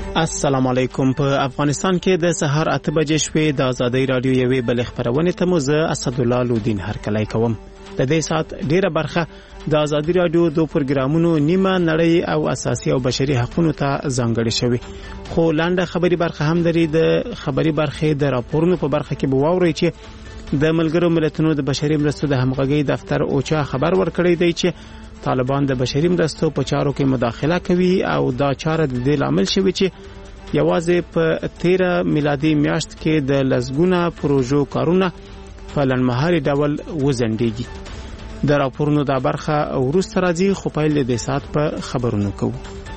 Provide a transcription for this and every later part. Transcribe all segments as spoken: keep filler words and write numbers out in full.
السلام علیکم. په افغانستان کې د سهار اته بجې شوې د ازادي رادیو یوې بل خبرونه ته مو زه اسد الله لودین هرکلی کوم. د دې سات ډیره برخه د ازادي رادیو دو پروګرامونو نیمه نړۍ او اساسي او بشري حقوقو ته ځانګړي شوی. خو لاندې خبري برخه هم لري. د خبري برخه د راپورونو په برخه کې به واوري چې د ملګرو ملتونو د بشري مرستو د همغږي دفتر اوچا خبر ورکړی دی چې طالبان د بشري مرستو په چارو کې مداخله کوي او دا چاره د دې لامل شوی چې یوازې په تیره میلادي میاشت کې د لزګونه پروژو کارونه په لنمهاري ډول وزندېږي. د راپورونو دا برخه وروسته راځي، خو پیل د سات په خبرونو کوو.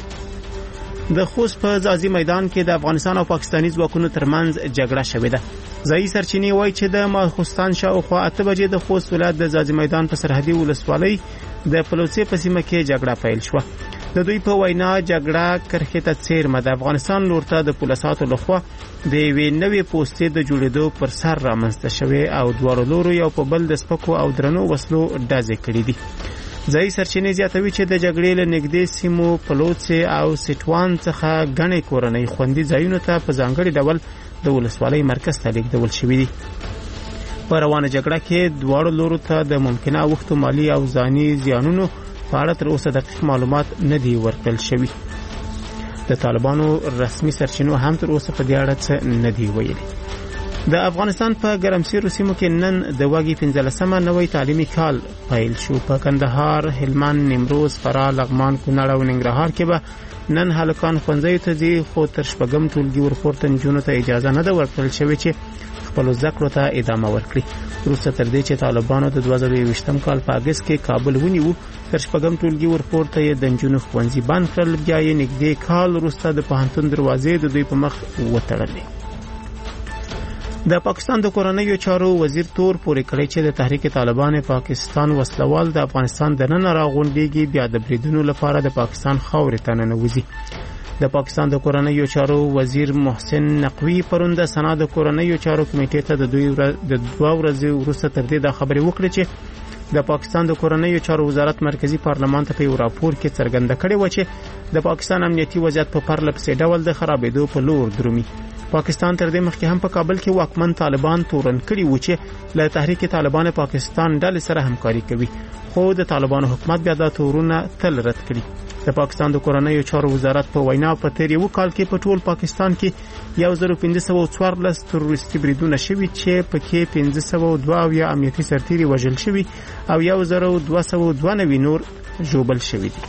د خوست په ځاځي میدان کې د افغانستان او پاکستاني ځواکونو ترمنځ جګړه شوې ده. ځایي سرچینې وایي چې د ماخوستان شاوخوا اته بجې د خوست ولایت د ځاځي میدان په سرحدي ولسوالۍ د پلوڅې په سیمه کې جګړه پیل شوه. د دوی په وینا جګړه کرښې ته څیرمه د افغانستان لور ته د پولیساتو لخوا د یوې نوې پوستې د جوړېدو پر سر رامنځته شوې او دواړو لورو یو په بل د سپکو او درنو وسلو ډزې کړې دي. ځایي سرچینې زیاتوي چې د جګړې له نږدې سیمو پلوڅې او سټوان څخه ګڼې کورنۍ خوندي ځایونو ته په ځانګړي ډول د ولسوالۍ مرکز ته لیږدول شوي دي. په روانه جګړه کې دواړو لورو ته د ممکنه اوښتو مالي او ځاني زیانونو په اړه تر اوسه دقیق معلومات نه دي ورکړل شوي. د طالبانو رسمي سرچینو هم تر اوسه په دې اړه څه نه دي ویلي. د افغانستان په ګرمسیرو سیمو کې نن د واګي پنځلسمه نوی تعلیمي کال پیل شو. په کندهار، هلمند، نیمروز، فراه، لغمان، کونړ او ننګرهار کې به نن هلکان ښوونځیو ته ځي، خو تر شپږم ټولګي ورپورته نجونو ته اجازه نه ده ورکړل شوې چې خپلو زده کړو ته ادامه ورکړي. وروسته تر دې چې طالبانو د دوه زره یوویشتم کال په اګست کې کابل ونیو، تر شپږم ټولګي ورپورته یې د نجونو ښوونځي بند کړل. بیا یې نږدې کال وروسته د پوهنتون دروازې د دوی په مخ وتړلې. د پاکستان د کورنیو چارو وزیر تور پورې کړی چې د تحریک طالبان پاکستان وسلوال د افغانستان د نن راغونډېږي بیا د بریدونو لپاره د پاکستان خاورې ته ننوځي. د پاکستان د کورنیو چارو وزیر محسن نقوی پرون د سنا د کورنیو چارو کمیټې ته د دوی د دوه ورځې وروسته تر دې د خبرې وکړې چې د پاکستان د کورنیو چارو وزارت مرکزی پارلمان ته په یو راپور کې څرګنده کړې و چې د پاکستان امنیتي وضعیت په پرله پسې ډول د خرابېدو په لور درومي. پاکستان تر دې مخکې هم په کابل کې واکمن طالبان تورن کړي و چې له تحریک طالبان پاکستان ډلې سره همکاري کوي، خو د طالبانو حکومت بیا دا تورونه تل رد کړي. د پاکستان د کورنیو چارو وزارت په وینا په تیر یو کال کې په ټول پاکستان کې یو زر پنځه سوه څوارلس تروریستي بریدونه شوي چې پکې پنځه سوه دوه اویا امنیتي سرتیري وژل شوي او یو زر دوه سوه دوه نوي نور ژوبل شوي دي.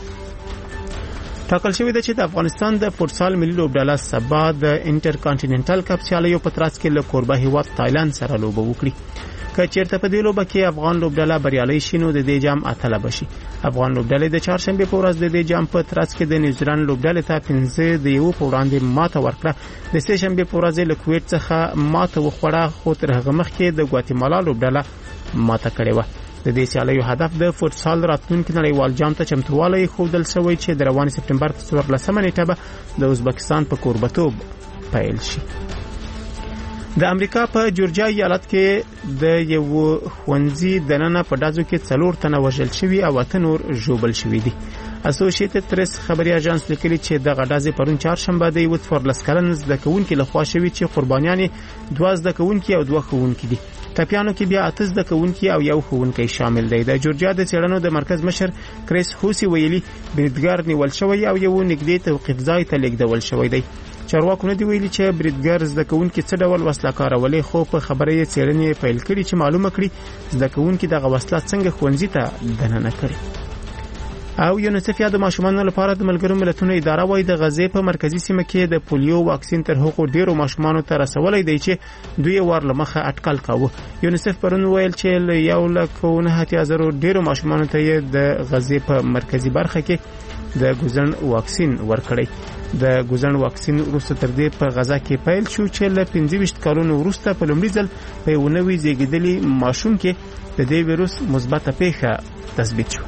ټاکل شوی دی چې د افغانستان د فوټسال ملي لوبډله سبا د انټر کانټیننټل کپ سیالیو په ترڅ کې له کوربه هیواد تایلند سره لوبه وکړي. که چیرته په دې لوبه کې افغان لوبډله بریالۍ شي نو د دې جام اتله بشي. افغان لوبډلې د چهارشنبه په ورځ د دې جام په ترڅ کې د نیوزیلند لوبډلې ته پنځه د یو په وړاندې ماته ورکړه. د سه شنبه په ورځ له کویت څخه ماته وخوړه، خو تر هغه مخکې د ګواتیمالا لوبډله ماته کړې و. د دې سیالیو هدف د فوټسال راتلونکي نړیوال جام ته چمتووالی ښودل شوی چې د روانې سپټمبر په څوارلسمه نیټه به د ازبکستان په کوربتوب پیل شي. د امریکا په جورجیا ایالت کې د یو ښوونځي دننه په ډزو کې څلور تنه وژل شوي او اته نور ژوبل شوي دي. اسوسییټډ پریس خبري اژانس لیکلي چې دغه ډزې پرون چهارشنبه د یو څوارلس کلن زده کوونکي لخوا شوي چې قربانیان یې دوه زده کوونکي او دوه ښوونکي دي. ټپیانو کې بیا اته زده کوونکي او یو ښوونکی شامل دی. د جورجیا د څېړنو د مرکز مشر کریس هوسی ویلي بریدګر نیول شوی او یو نږدې توقیف ځای ته لیږدول شوی دی. چارواکو نه دی ویلي چې بریدګر زده کوونکي څه ډول وسله کارولې، خو په خبره یې څېړنې پیل کړي چې معلومه کړي زده کوونکي دغه وسله څنګه ښوونځي ته دننه کړي. او یونیسف یا د ماشومانو لپاره د ملګرو ملتونو اداره وايي د غزې په مرکزی سیمه کې د پولیو واکسین تر هغو ډیرو ماشومانو ته رسولای دی چې دوی ور لمخه اټکل کاوه. یونیسف پرون ویل چې له یو لک نه هاتیا زرو ډیرو ماشومانو ته د غزې په مرکزی برخه کې د ګوزن واکسین ورکړی. د ګوزن واکسین وروسته تر دې په غزا کې پیل شو چې له پنځه ویشت کلونو وروسته په لومړي ځل په یو نوي زیږیدلي ماشوم کې د دې ویروس مثبته پیښه تثبیت شو.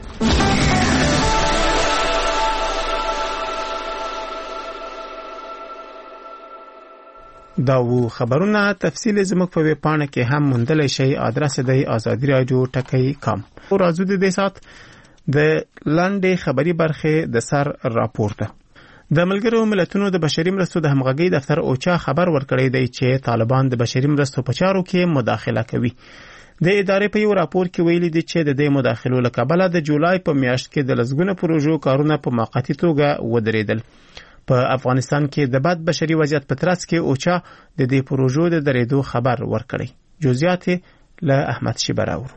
دا وو خبرونه تفصیل زموږ په ویب پاڼه کې هم موندلی شئ. ادرس دی آزادی رادیو ټکی کام. راځو د دې سات د لاندې خبري برخه د سر راپورته. د ملګرو ملتونو د بشري مرستو د همغږي دفتر اوچا خبر ورکړی دی چې طالبان د بشري مرستو په چارو کې مداخله کوي. د ادارې په یو راپور کې ویلي دي چې د دې مداخلو له کبله د جولای په میاشت کې د لسګونه پروژو کارونه په موقتي توګه ودرېدل. په افغانستان کې د بد بشري وضعیت په ترڅ کې اوچا د دې پروژو د درېدو خبر ورکړی. جزئیات له احمد شیبراور.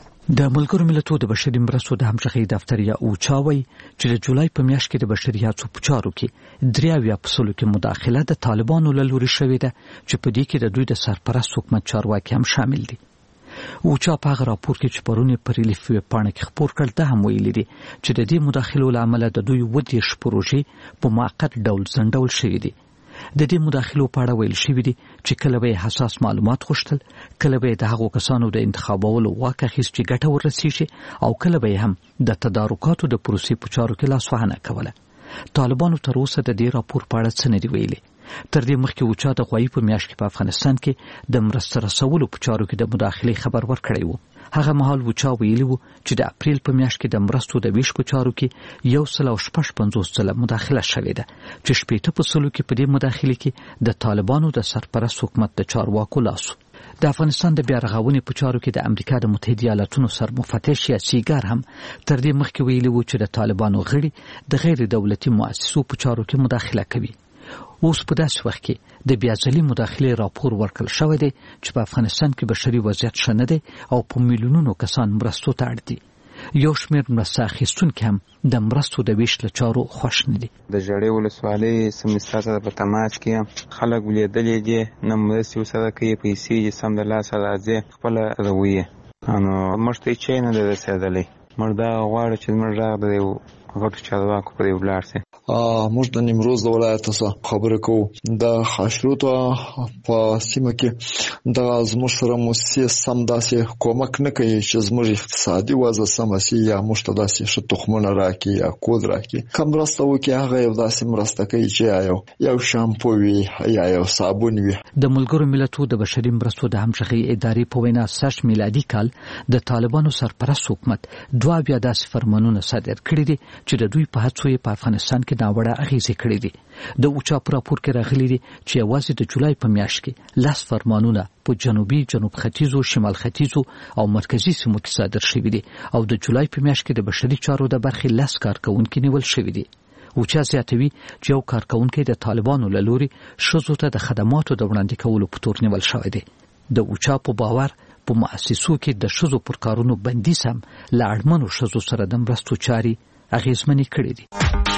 د ملګرو ملتونو د بشري مرستو د همغږي دفتر یا اوچا وایي چې د جولای په میاشت کې د بشري هڅو په چارو کې درې اویا په سلو کې مداخله د طالبانو له لوري شوې ده چې په دې کې د دوی د سرپرست حکومت چارواکي هم شامل دي. اوچا په هغه راپور کې چې پرون په ریلیف ویبپاڼه کې خپور کړ ده هم ویلي دي چې د دې مداخلو له امله د دوی اووه دېرش پروژې په موقت ډول ځنډول شوي دي. د دې مداخلو په اړه ویل شوي دي چې کله به حساس معلومات غوښتل، کله به د هغو کسانو د انتخابولو واک اخیست چې ګټه ورسیږي او کله به هم د تدارکاتو د پروسې په چارو کې لاسوهنه کوله. طالبانو تر اوسه د دې راپور په اړه څه نه دي ویلي. تر دې مخکې اوچا د غوایي په میاشت کې په افغانستان کې د مرسته رسولو په چارو کې د مداخلې خبر ورکړی و. هغه مهال اوچا ویلي و چې د اپریل په میاشت کې د مرستو د ویش په چارو کې یو سل او شپږ پنځوس ځله مداخله شوې ده چې شپېته په سلو کې په دې مداخلې کې د طالبانو د سرپرست حکومت د چارواکو لاسو. د افغانستان د بیا رغونې په چارو کې د امریکا د متحده ایالاتونو سرمفتش سیګار هم تر دې مخکې ویلي و چې د طالبانو غړي د غیر دولتي مؤسسو په چارو کې مداخله کوي. اوس په داسې وخت کې د بیا ځلي مداخلې راپور ورکړل شوی دی چې په افغانستان کې بشري وضعیت ښه نه دی او په میلیونونو کسان مرستو ته اړ دي. یو شمېر مرسته اخیستونکي هم د مرستو د ویش له چارو خوښ نه دي. د ژړې ولسوالۍ سمستر سره په تماس کې خلک ولیدلې دي، نه مرستې ورسره کوي، پیسې یې سم د لاسه راځي خپله رویه. نو موږ ته یې چی نه دی رسېدلی. موږ دا غواړو چې زموږ غږ د یو غټو چارواکو پورې ولاړ شي. موږ د نیمروز د ولایت څخه خبرې کوو. د خاشرود په سیمه کې د زموږ سره موسسې سم داسې کومک نه کوي چې زموږ اقتصادي وضع سمه شي یا موږ ته داسې ښه تخمونه راکړي یا کود راکړي. که مرسته وکړي هغه یو داسې مرسته کوي چې یو یو شامپو وي یا یو صابون وي. د ملګرو ملتونو د بشري مرستو د همغږي ادارې په وینا سږ میلادي کال د طالبانو سرپرست حکومت دوه بیا داسې فرمانونه صادر کړي دي چې د دوی په هڅو یې په افغانستان کې ناوړه اغېزې کړې دي. د اوچا په راپور کې راغلي دي چې یوازې د جولای په میاشت کې لس فرمانونه په جنوبي، جنوب ختیځو، شمال ختیځو او مرکزي سیمو کې صادر شوي دي او د جولای په میاشت کې د بشري چارو د برخې لس کارکونکي نیول شوي دي. اوچا زیاتوي چې یو کارکونکی د طالبانو له لوري ښځو ته د خدماتو د وړاندې کولو په تور نیول شوی دی. د اوچا په باور په مؤسسو کې د ښځو پر کارونو بندیز هم له اړمنو ښځو سره د مرستو چارې اغېزمنې کړې دي.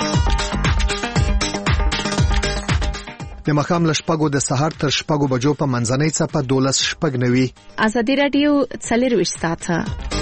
د مخام له شپږو د سهار تر شپږو بجو په منځنۍ څپه دولس شپږ نوي. ازادي راډیو څلرویشت ساعته.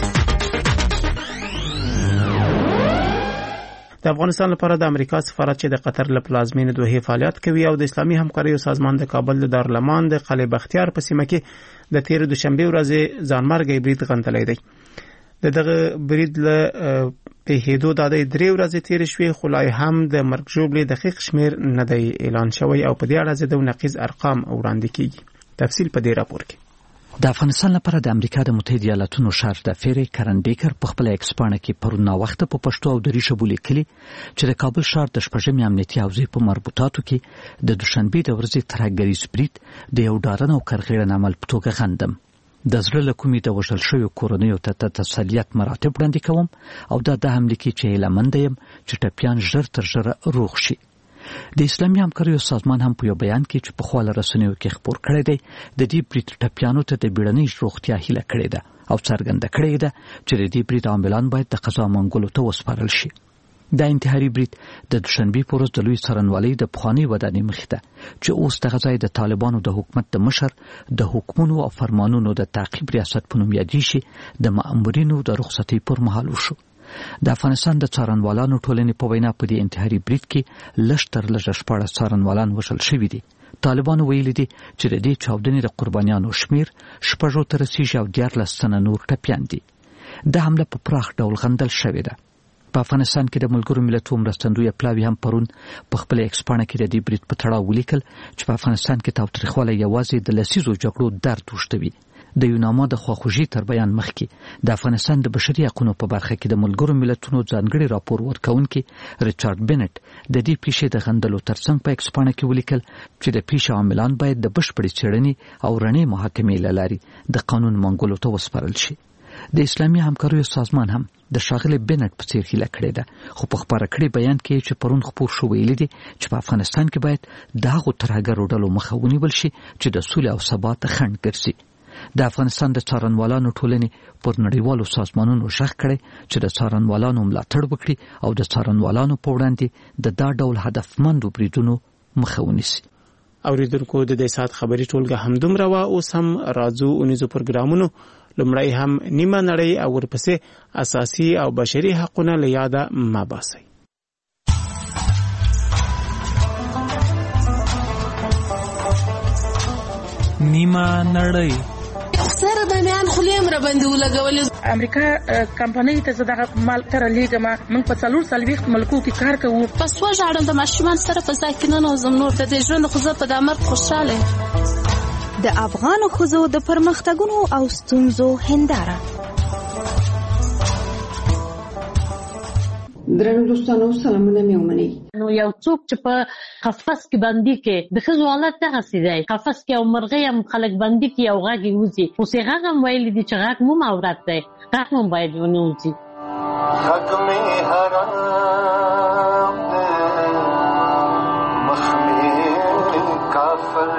د افغانستان لپاره د امریکا سفارت چې د قطر له پلازمینې دوحې فعالیت کوي او د اسلامي همکاریو سازمان د کابل د دارالمان د قلعه بختیار په سیمه کې د تیر دوشنبه ورځې ځانمرګي برید غندلی دی. د دغه برید له په هېدو د درې ورځې تیر شوې خو لا هم د مرګ ژوبلې دقیق شمیر نه دی اعلان شوی او په دې اړه د نقیض ارقام وړاندې کیږي. تفصیل په دې راپور کې. د افغانستان لپاره د امریکا د متحده ایالاتونو شهر د فری کرن بیکر په خپل ایکسپانه کې پرون وخت په پښتو او دری شبو لیکلي چې د کابل شهر د شپږمې امنیتي حوزې په مربوطاتو کې د دوشنبه د ورځې ترهګریز برید د یو ډارن او کرغېړن عمل په توګه غندم. د زړه له کومې د وژل شویو کورنیو ته تسلیت مراتب وړاندې کوم او دا د حملې کې چې هیله یم چې ټپیان ژر تر ژره روغ شي. د اسلامي همکاریو سازمان هم په یو بیان کې چې په خواله رسنیو کې خبر کړی دی د دې برید ټپیانو ته د بیړنۍ روغتیا هیله کړې ده او څرګنده کړې ده چې د دې برید عاملان باید د قضا منګولو ته وسپارل شي. دا انتحاري برید د دوشنبه په ورځ د لوی څارنوالۍ د پخواني ودانۍ مخې ته چې اوس دغه ځای د طالبانو د حکومت د مشر د حکمونو او فرمانونو د تعقیب ریاست په نوم یادې شي د مامورینو د رخصتۍ پر مهال وشو. د افغانستان د څارنوالانو ټولنې په وینا په دې انتحاري برید کې لږ تر لږه شپاړس څارنوالان وژل شوي دي. طالبانو ویلي دي چې د دې چاودنې د قربانیانو شمیر شپږو ته رسیږي او دیارلس تنه نور ټپیان دي. د حمله په پراخ ډول غندل شوې ده. په افغانستان کې د ملګرو ملتونو مرستندوی پلاوی هم پرون په خپل ایکسپانه کې د دې برید په تړاو ولیکل چې په افغانستان کې تاوتریخوالی یوازې د لسیزو جګړو درد وشتوي. د یوناما د خواخوږي تر بیان مخکې د افغانستان د بشري حقوقو په برخه کې د ملګرو ملتونو ځانګړي راپور ورکونکي ریچارډ بنټ د دې پیښې د غندلو ترڅنګ په ایکسپانه کې ولیکل چې د پیښې عاملان باید د بشپړې څېړنې او رڼې محاکمې له لارې د قانون منګولو ته وسپارل شي. د اسلامي همکاریو سازمان هم د ښاغلي بنټ په څیر هیله کړې ده، خو په خبره کړي بیان کې چې پرون خبر شو ویلي دي چې په افغانستان کې باید د هغو ترهګرو ډلو مخه ونیول شي چې د سولې او ثبات خنډ ګرځي. د افغانستان د څارنوالانو ټولنې پر نړیوالو سازمانونو غږ کړی چې د څارنوالانو ملاتړ وکړي او د څارنوالانو په وړاندې د دا ډول هدفمندو بریدونو مخه ونیسي. اوریدونکو د دې ساعت خبري ټولګه همدومره وه. اوس هم راځو اونیزو پروګرامونو. لومړی هم نیمه نړۍ او ورپسې اساسي او بشري حقونه له یاده مه باسئ. نیمه نړۍ سره د میان خلیم را باندې ولګولې. امریکا کمپنۍ ته زه دغه مال تر لیږم. موږ په څلور څلوېښت ملکو کې کار کوو. په سوه ژاړم د ماشومان سره په ځای کې ننوځم. نور د دې ژوند خو زه په دا مرګ خوشحاله. د افغانو ښځو د پرمختګونو او ستونزو هنداره. درنو دوستانو سلامونه مې ومنئ. نو یو څوک چې په قفس کې بندي کې د ښځو حالت دغسې دی. قفس کې او مرغۍ هم خلک بندي کې او غږ یې وځي. اوس یې غږ هم ویلي دي چې غږ مو عورت دی، غږ هم باید ونه وځي. غږ مې حرام دی، مخ مې کافر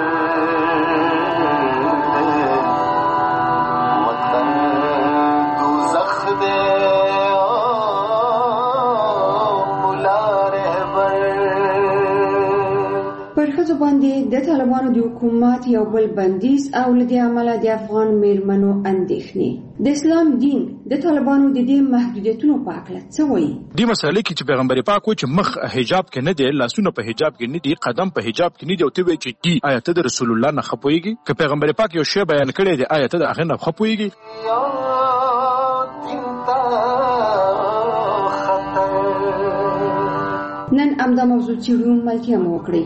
ښځو باندې د طالبانو د حکومت یو بل بندیز او له دې امله د افغان میرمنو اندېښنې. د اسلام دین د طالبانو د دې محدودیتونو په اړه څه وایي؟ دې مسئله کې چې پیغمبر پاک وایي چې مخ حجاب کې نه دی، لاسونه په حجاب کې نه دي، قدم په حجاب کې نه دي، او ته وایي چې دی آیا ته د رسول الله نه خپويږي؟ که پیغمبر پاک یو شی بیان کړی دی آیا ته د هغه نه خپويږي؟ نن امدا موضوع چیرون ملکیه مو وکړي.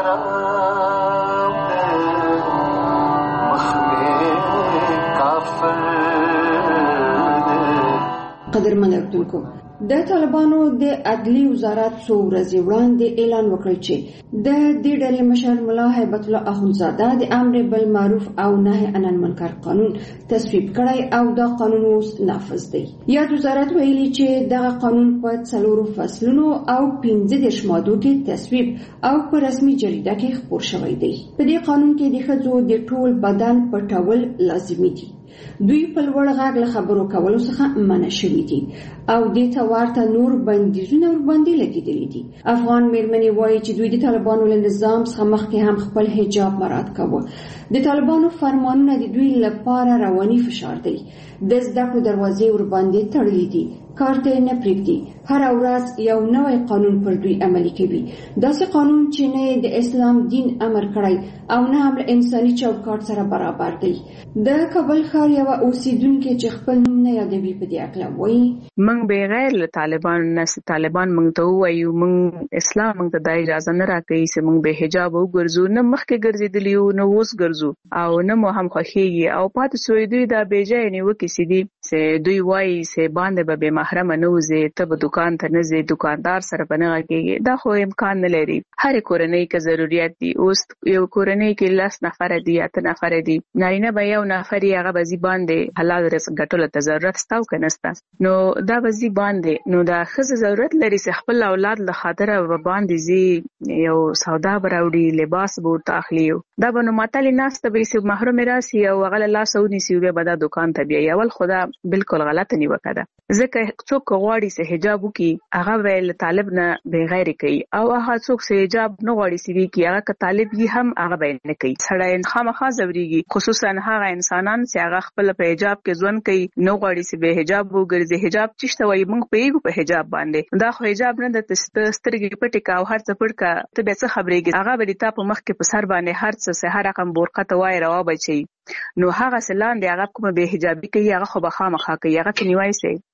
قدرمن اردوونکو، د طالبانو د عدلی وزارت څو ورځې وړاندې اعلان وکړ چې د دې ډلې مشر ملا هیبت الله اخندزاده د امر بالمعروف او نهي عن المنکر قانون تصویب کړی او دا قانون اوس نافذ دی. یاد وزارت ویلي چې دغه قانون په څلورو فصلونو او پنځه دېرش مادو کې تصویب او په رسمي جریده کې خپور شوی دی. په دې قانون کې د ښځو د ټول بدن پټول لازمي دي. دوی په لوړ غږ له خبرو کولو څخه منع شوي دي او دې ته ورته نور بندیزونه ورباندې لګېدلي دي. افغان میرمنې وایي چې دوی د طالبانو له نظام څخه مخکې هم خپل حجاب مراعات کاوه. د طالبانو فرمانونه د دوی لپاره رواني فشار دی. د زده کړو دروازې ورباندې تړلې دي، کار ته نه پرېږدي. هر ورځ یو نوی قانون پر دوی عملي کوي. داسې قانون چې نه د اسلام دین امر کړی او نه هم له انساني چوکاټ سره برابر دی. د کابل ښار یوه اوسیدونکې چې خپل نوم نه یادوي په دې اړه وایي موږ بغیر له طالبان نه طالبان موږ ته وایي موږ اسلام موږ ته د اجازه نه راکوي چې موږ به حجاب وګرځو، نه مخکې ګرځېدلي یو نه اوس ګرځو او نه مو هم خوښېږي او پاتې سوی دوی دا بېځایه نیوکې چې دي چې دوی وایي چې باندې به بې محرمه نه وځې، ته به دکان ته نه ځې، دکاندار سره به نه غږېږې. دا خو امکان نه لري. هرې کورنۍ کې ضرورت دي. اوس یو کورنۍ کې لس نفره دي، اته نفره دي، نارینه به یو نفر یې هغه به ځي باندې حلال رزق ګټلو ته ضرورت شته او که نشته، نو دا به ځي باندې. نو دا ښځه ضرورت لري چې خپل اولاد له خاطره به باندې ځي، یو سودا به راوړي، لباس به ورته اخلي. دا به نو متلې ناسته به چې محرومې راسي او هغه له لاسه ونیسي بیا به دا دکان ته بیایي. اول خو دا بالکل غلطه نیوکه ده. ځکه څوک غواړي چې حجاب وکړي هغه به له طالب نه بېغیرې کوي او هغه څوک چې حجاب نه غواړي چې وکړي هغه که طالب یې هم هغه به نه کوي. سړی خامخا ځورېږي، خصوصا هغه انسانان چې هغه خپل په حجاب کې ژوند کوي، نه غواړي چې بې حجاب وګرځي. حجاب چې ته وایي موږ پوهېږو په حجاب باندې، دا خو حجاب نه ده. ته سترګې پټې کړه او هر څه پټ کړه، ته بیا څه خبرېږي؟ هغه به د تا په مخ کې په سر باندې هر څه چې هر رقم بورقه ته وایي روا بچي. نو هغه څه لاندې هغه کومه بې حجابي کوي هغه خو به خامخا کوي، هغه ته نیوایي سي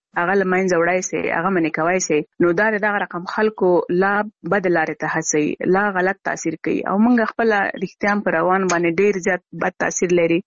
هغه لمنځه وړای سي هغه منې کوي سي نو دا دغه رقم خلکو لا بدلاره ته هڅي لا غلط تاثیر کوي او موږ خپل رښتیا پر روان باندې ډیر زیات بد تاثیر لري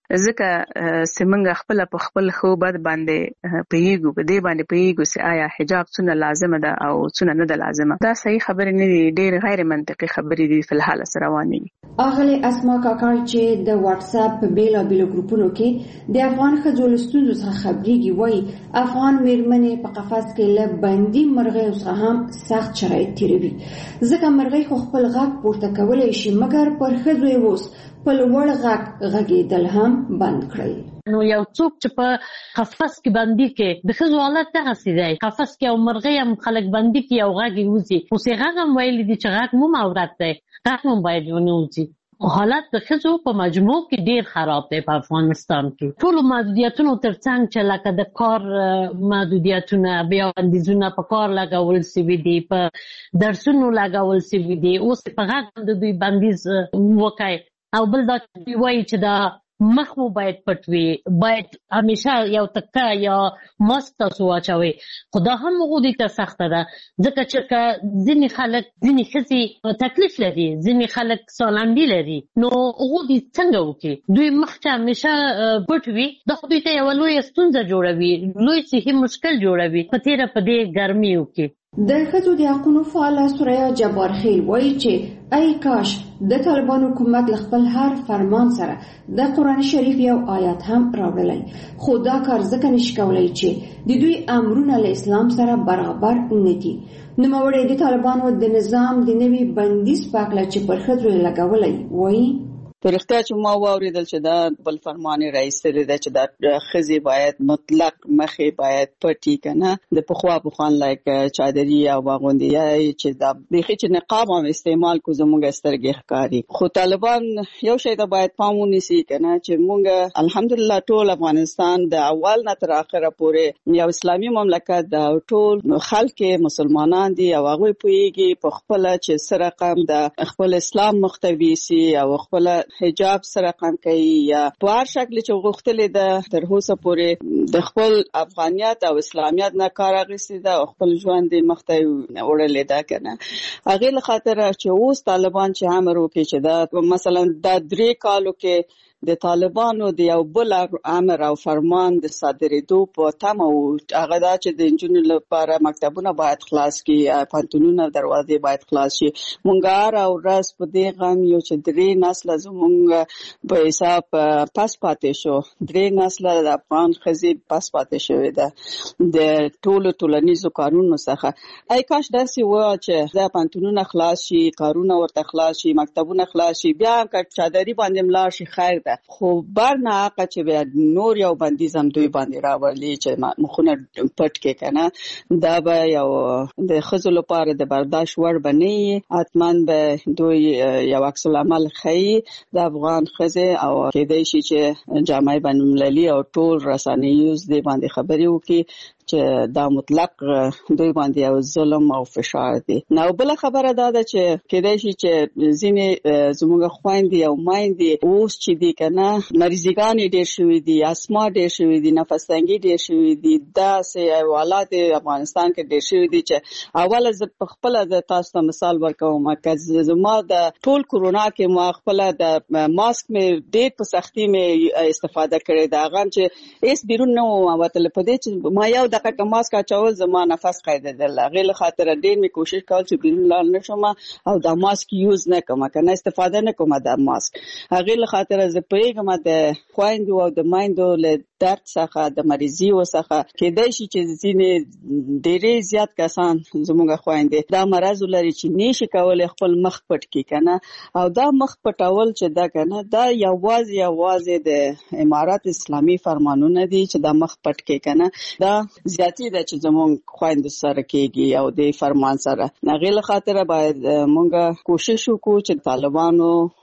ځکه سیمنګ خپل په خپل خو بد باندې پیګو په دې باندې پیګو سي آیا حجاب څونه لازم ده او څونه نه ده لازمه دا صحیح خبره نه دي ډیر غیر منطقي خبرې دي په حال سره رواني اغلی اسما کاکړ چې د واتس اپ په بیلا بیلو ګروپونو کې د افغان ښځو له ستونزو څخه خبرېږي وایي افغان میرمنې په قفس کې له بندي مرغیو څخه هم سخت شرایط تیروي ځکه مرغۍ خو خپل غږ پورته کولی شي مګر پر ښځو یې اوس په لوړ غږ غږېدل هم بند کړی نو یو څوک چې په قفس کې بندي کې د ښځو حالت دغسې دی قفس کې او مرغۍ هم خلک بندي کې او غږ یې وځي اوس یې غږ هم ویلي دي چې غږ مو عورت دی غږ هم باید ونه وځي حالت د ښځو په مجموع کې ډیر خراب دی په افغانستان کې ټول محدودیتونو ترڅنګ چې لکه د کار محدودیتونه بیا بندیزونه په کار لګول سوي دي په درسونو لګول سوي دي اوس په غږ د دوی بندیز وکړي او بل دا وایي چې دا مخ مو باید پټ وي باید همیشه یو تکه یا ماسک تاسو واچوئ خو دا هم هغوی ته سخته ده ځکه چې ځینې خلک ځینې ښځې تکلیف لري ځینې خلک سالنډي لري نو هغوی څنګه وکړي دوی مخ چې همیشه پټ وي دا خو دوی ته یوه لویه ستونزه جوړوي لوی صحي مشکل جوړوي په تېره په دې ګرمیو کې د ښځو د حقونو فعاله سوریا جبار خیل وایي چې ای کاش د طالبان حکومت له خپل هر فرمان سره د قرآن شریف یو آیات هم راوړلی خو دا کار ځکه نشي کولی چې د دوی امرونه له اسلام سره برابر نه دي نوموړی د طالبانو د نظام د نوي بندیز په هکله چې پر ښځو یې لګولی وایي پر اختیار چې ما واوریدل چې دا بل فرمان رئیس سره ده چې دا ښځې باید مطلق مخې باید پټي کنه د پخوا پخوان لایک چادري او باغوندي چې دا بيخي چې نقاب هم استعمال کو زموږ سترګې ښکاری خو طالبان یو شی ته باید پام ونیسي کنه چې موږ الحمدلله ټول افغانستان د اول نه تر اخره پورې یو اسلامي مملکت د ټول خلک مسلمانان دي او هغه پويږي په خپل چې سره قام د خپل اسلام مختوي سي او خپل حجاب سره قام کوي یا په هر شکل چې غوښتلې ده تر اوسه پورې د خپل افغانیت او اسلامیت نه کار اخیستی ده او خپل ژوند مخته وړلې ده کنه هغه له خاطر چې اوس طالبان چې امر وکړي چې دا مثلا د درې کالو کې د طالبانو د یو بل امر او فرمان د صادرېدو په تمه او هغه دا چې د انجونو لپاره مکتبونه باید خلاص کړي پانتونونه دروازې باید خلاص شي مونږ هر ورځ په دې غم یو چې درې نسل زمونږ په حساب پاس پاتې شو درې نسل د افغان ښځې پاس پاتې شوې ده د ټولو ټولنیزو کارونو څخه ای کاش داسې وه چې دا پانتونونه خلاص شي کارونه ورته خلاص شي مکتبونه خلاص شي بیا که چادري باندې ملاړ شي خیر ده خو بر نه حقه چې بیا نور یو بندیز هم دوی باندې راوړلی چې مخونه پټ کې کنه دا به یو د ښځو لپاره د برداشت وړ به نه وي حتما به دوی یو عکس العمل ښیي د افغان ښځې او کېدای شي چې جامعه بین المللي او ټول رسنیوز دې باندې خبرې وکړي چې دا مطلق دوی باندې یو ظلم او فشار دی نو بل خبره دا ده چې کېدای شي چې ځینې زموږ خويندې او مایندې اوس چې دي کنه مریضګان ډېر شوي دي اسما ډېر شوي دي نفس تنګي ډېر شوي دي دا سه حالات افغانستان کې ډېر شوي دي چې اوله ز په خپل د تاسو ته مثال ورکوم چې زما د ټول کورونا کې ما خپل د ماسک مې ډېر په سختي مې استفاده کړې دا غم چې ایس بیرون نو وتل په دې چې ما یو دغه ماسک اچول زما نفس قیدل هغه له خاطر ډېر می کوشش کول چې بیرون لاړ نشم او دا ماسک یوز نه کوم کنه استفاده نه کوم دا ماسک هغه له خاطر ز پېګم د خويندو او د مایندو له درد څخه د مریضي وسخه کېدای شي چې ځینې ډېرې زیات کسان زموږ خويندې دا مرز لري چې نشي کولای خپل مخ پټ کی کنه او دا مخ پټول چې دا کنه دا یوازې یوازې د امارات اسلامي فرمانونه دي چې دا مخ پټ کی کنه دا زیاتی ده چې زموږ خويند سره کېږي او د فرمان سره هغه له خاطر باید مونږه کوشش وکړو چې طالبانو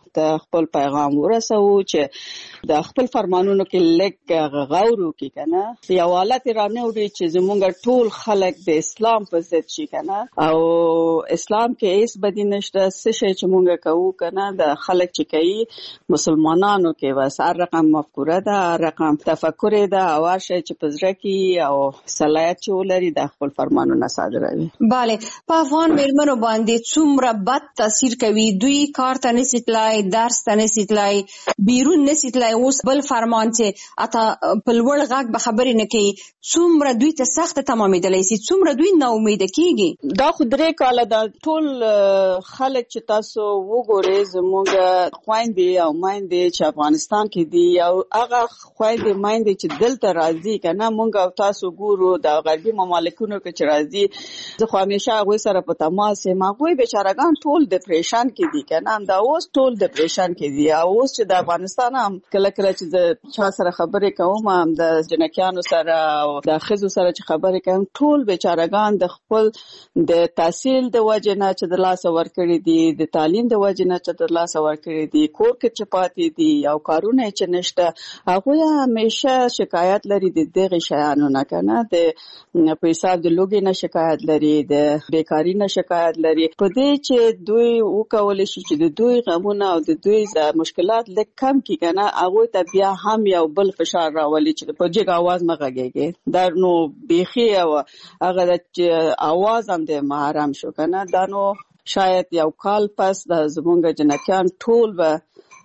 ته خپل پیغام ورسو چې د خپل فرمانونو کې لږ غور وکړي کنه یو حالت رانه وړي چې زمونږ ټول خلک د اسلام په ضد شي کنه او اسلام کې هیڅ بدی نشته څه شي چې مونږ کوو کنه د خلک چې کوي مسلمانانو کې بس هر رقم مفکوره ده هر رقم تفکر ده او هر شي چې پزړه کې او صلاحیت چې ولري د خپل فرمانونه صادروي. bale په افغان میرمنو باندې څومره بد تاثیر کوي دوی کار ته نشي تلای درس ته نشي تلای بیرون نشي تلای اوس بل فرمان چې اته په لوړ غږ به خبرې نه کوي څومره دوی ته سخت تمامېدلی سي څومره دوی نا امید کیږي. دا خو درې کاله دا ټول خلک چې تاسو وګورئ زموږ خويندې او مایندې چې افغانستان کې دي او هغه خويندې مایندې چې دلته راځي کنه مونږ او تاسو ګورو د غربي مملکتونو کې چې راځي زه خو همیشه هغوی سره په تماس یم هغوی بیچارهګان ټول ډپریشن کې دي کنه دا اوس ټول ډپریشن کې دي او اوس چې د افغانستان هم کله کله چې د چا سره خبرې کوم هم د جنکیانو سره او د ښځو سره چې خبرې کوم ټول بیچارهګان د خپل د تحصیل د وجه نه چې د لاسه ورکړي دي د تعلیم د وجه نه چې د لاسه ورکړي دي کور کې چې پاتې دي او کارونه چې نشته هغوی همیشه شکایت لري د دغه شیانو نه کنه د په حساب د لوګي نه شکایت لري د بیکاری نه شکایت لري په دې چې دوی وکول شي چې د دوی غمونه او د دوی د مشکلات لږ کم کی کنه هغه ته بیا هم یو بل فشار راولي چې په جګ आवाज مغږیږي دا نو بیخي او هغه د आवाज هم د محرم شو کنه دا نو شاید یو کال پس د زمونږ جنکیان ټول به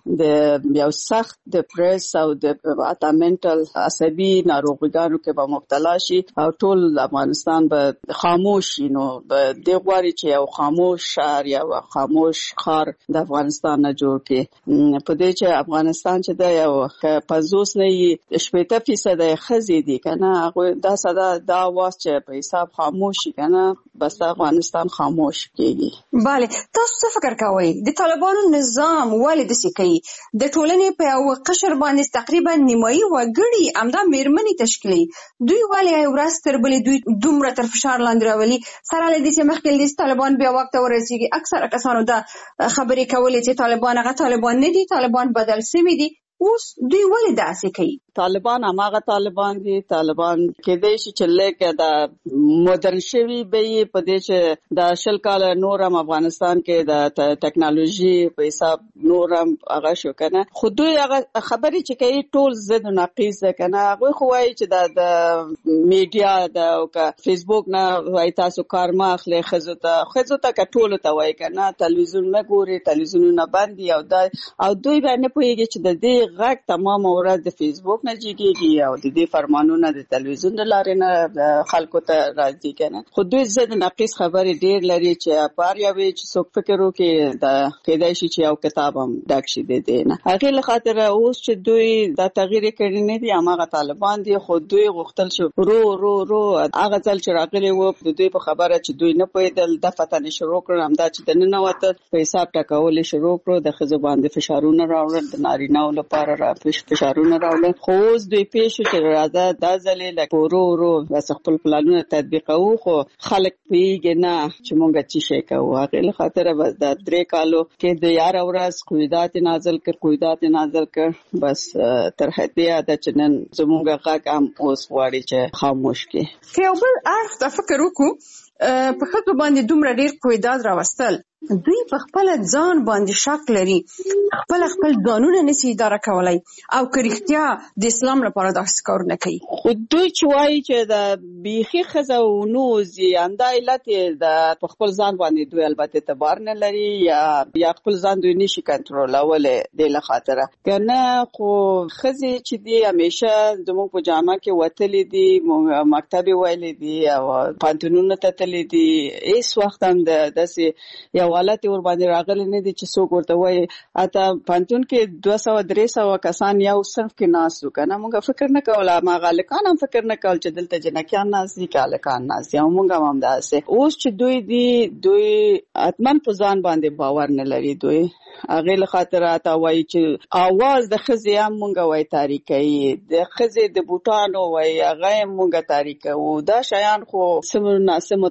د یو سخت ډپریس او د اتامنټل عصبي ناروغیانو کې به مبتلا شي او ټول افغانستان به خاموش شي نو به د غواړي چې یو خاموش شهر یا خاموش خار د افغانستان نه جوړ کړي په دې چې افغانستان چې د یو پنځوس نه شپږ فیصد خزې دي کنه هغه دا صدا دا واس چې په حساب خاموش شي کنه بس افغانستان خاموش کیږي. bale تاسو څه فکر کوئ د طالبانو نظام ولې د سکی د ټولنې په یو قشر باندې تقریبا نیمایي وګړي همدا میرمنې تشکیلي دوی ولې ورځ تر بلې دوی دومره تر فشار لاندې راولي سره له دې چې مخکې د طالبان بیا وخت ورسیږي اکثر کسانو دا خبرې کولې چې طالبان هغه طالبان نه دي طالبان بدل شوي دي اوس دوی ولې داسې کوي طالبان هماغه طالبان دي طالبان کېدای شي چې لکه دا مدرن شوي به په دې چې د شل کال نور هم افغانستان کې د ټیکنالوژي په حساب نور هم هغه شو کنه خو دوی هغه خبرې چې کوي ټول ضد او نقیض ده کنه هغه خو وایي چې د میډیا د فیسبوک نه وایي تاسو کار ما اخلي خزو ته خزو ته کټول ته وایي کنه تلویزیون نه ګوري تلویزیونونه بندي او دا او دوی باندې پوهیږي چې د دې غږ تمام ورځ د فیسبوک نه جګیږي او د دې فرمانونه د تلویزیون د لارې نه خلکو ته راځي کنه خو دوی زد نقیص خبرې ډیر لري چې بار یوي چې څوک فکر وکړي د کېدای شي چې یو کتاب هم ډک شي د دې نه هغه له خاطر اوس چې دوی د تغییر کړي نه دي هغه طالبان دي خو دوی غوښتل شو رو رو رو هغه ځل چې راغلي وو د دوی په خبره چې دوی نه پوهېدل د فتنې شروع کړل همدا چې د نن وته په حساب ټکول شروع کړو د خزو باندې فشارونه راوړل د نارینه لپاره را فشارونه راوړل خو اوس دوی پیښو چې راځه د ځلې لکه ورو ورو بس خپل پلانونه تطبیقوو خو خلک پیږي نه چې مونږ چې شي کوو هغه له خاطر بس د درې کالو کې د یار اورس قیدات نازل کړ قیدات نازل کړ بس تر هدیه د چنن زمونږ غږ هم اوس واړي چې خاموش کې که یو بل اړخ ته فکر وکړو په خپل باندې دومره ډیر قیدات راوستل دوی په خپل ځان باندې شک لري خپل خپل ځانونه نشي اداره کولای او کریختیا د اسلام لپاره داسې کار نه کوي خو دوی چې وایي چې د بیخي خزه او نوزي انده علت د خپل ځان باندې دوی البته اعتبار نه لري یا یا خپل ځان دوی نشي کنټرولول د له خاطره کنه خو خزه چې دی همیشه زموږ په جامه کې وتلې دي مکتب ویلې دي او پانتونونه تتلې دي هیڅ وخت هم د داسې یو حالت ور باندې راغلي نه دي چې څوک ورته وایي اته پانتون کې دوه سوه درې سوه کسان یو صنف کې ناست کنه موږ فکر نه کوله ما غالکان هم فکر نه کول چې دلته جنکیان ناست دي کالکان ناست دي موږ هم داسې اوس چې دوی دي دوی اتمن په ځان باندې باور نه لري دوی هغه له خاطر اته وایي چې आवाज د خزې هم موږ وایي تاریخي د خزې د بوټانو وایي هغه موږ تاریخي او دا شیان خو سم نه سم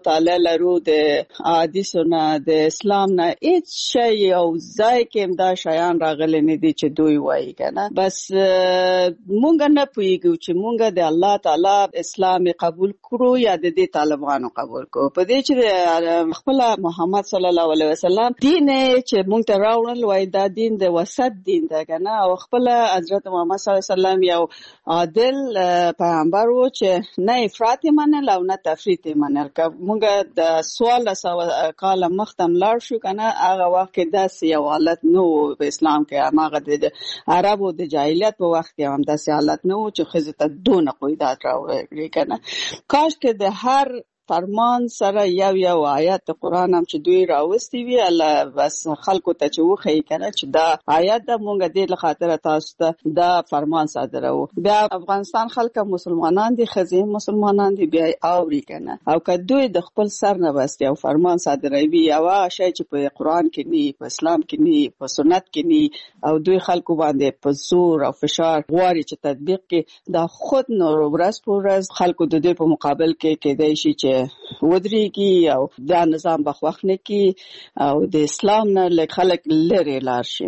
مطالعه لرو د حدیثونه د اسلام نه هیڅ شی او ځای کې دا شیان راغلي نه دي چې دوی وایي کنه. بس مونږ نه پوهیږو چې مونږ د الله تعالی اسلام قبول کړو یا د دې طالبانو قبول کړو. په دې چې خپل محمد صلی الله علیه وسلم دین چې مونږ ته راوړل وای دا دین د وسط دین دی کنه، او خپل حضرت محمد صلی الله علیه وسلم یو عادل پیغمبر و چې نه افراط منل او نه تفریط منل. که مونږ د سوال سو کال مختم لاړ شو کنه، هغه وخت کې داسې یو حالت نو په اسلام کې، هغه د عربو د جاهلیت په وخت کې هم داسې حالت نو چې ښځې ته دونه قیودات راوړي کنه. کاش کې د هر فرمان سره یو یو آیات قرآن هم چې دوی راوستي وي، الله بس خلکو ته چې وخی کنه چې دا آیات د مونږ دې له خاطر تاسو ته دا فرمان صادرو. بیا افغانستان خلک مسلمانان دي، خزې مسلمانان دي، بیا اوري کنه، او که دوی د خپل سر نه بس یو فرمان صادروي او شای چې په قرآن کې ني، په اسلام کې ني، په سنت کې ني، او دوی خلکو باندې په زور او فشار غواړي چې تطبیق کې، دا خود نو ورځ په ورځ خلکو د دوی په مقابل کې کېدای شي چې ودرېږي او دا نظام بخوخ نه کی او د اسلام نه لږ خلک لري لاړ شي.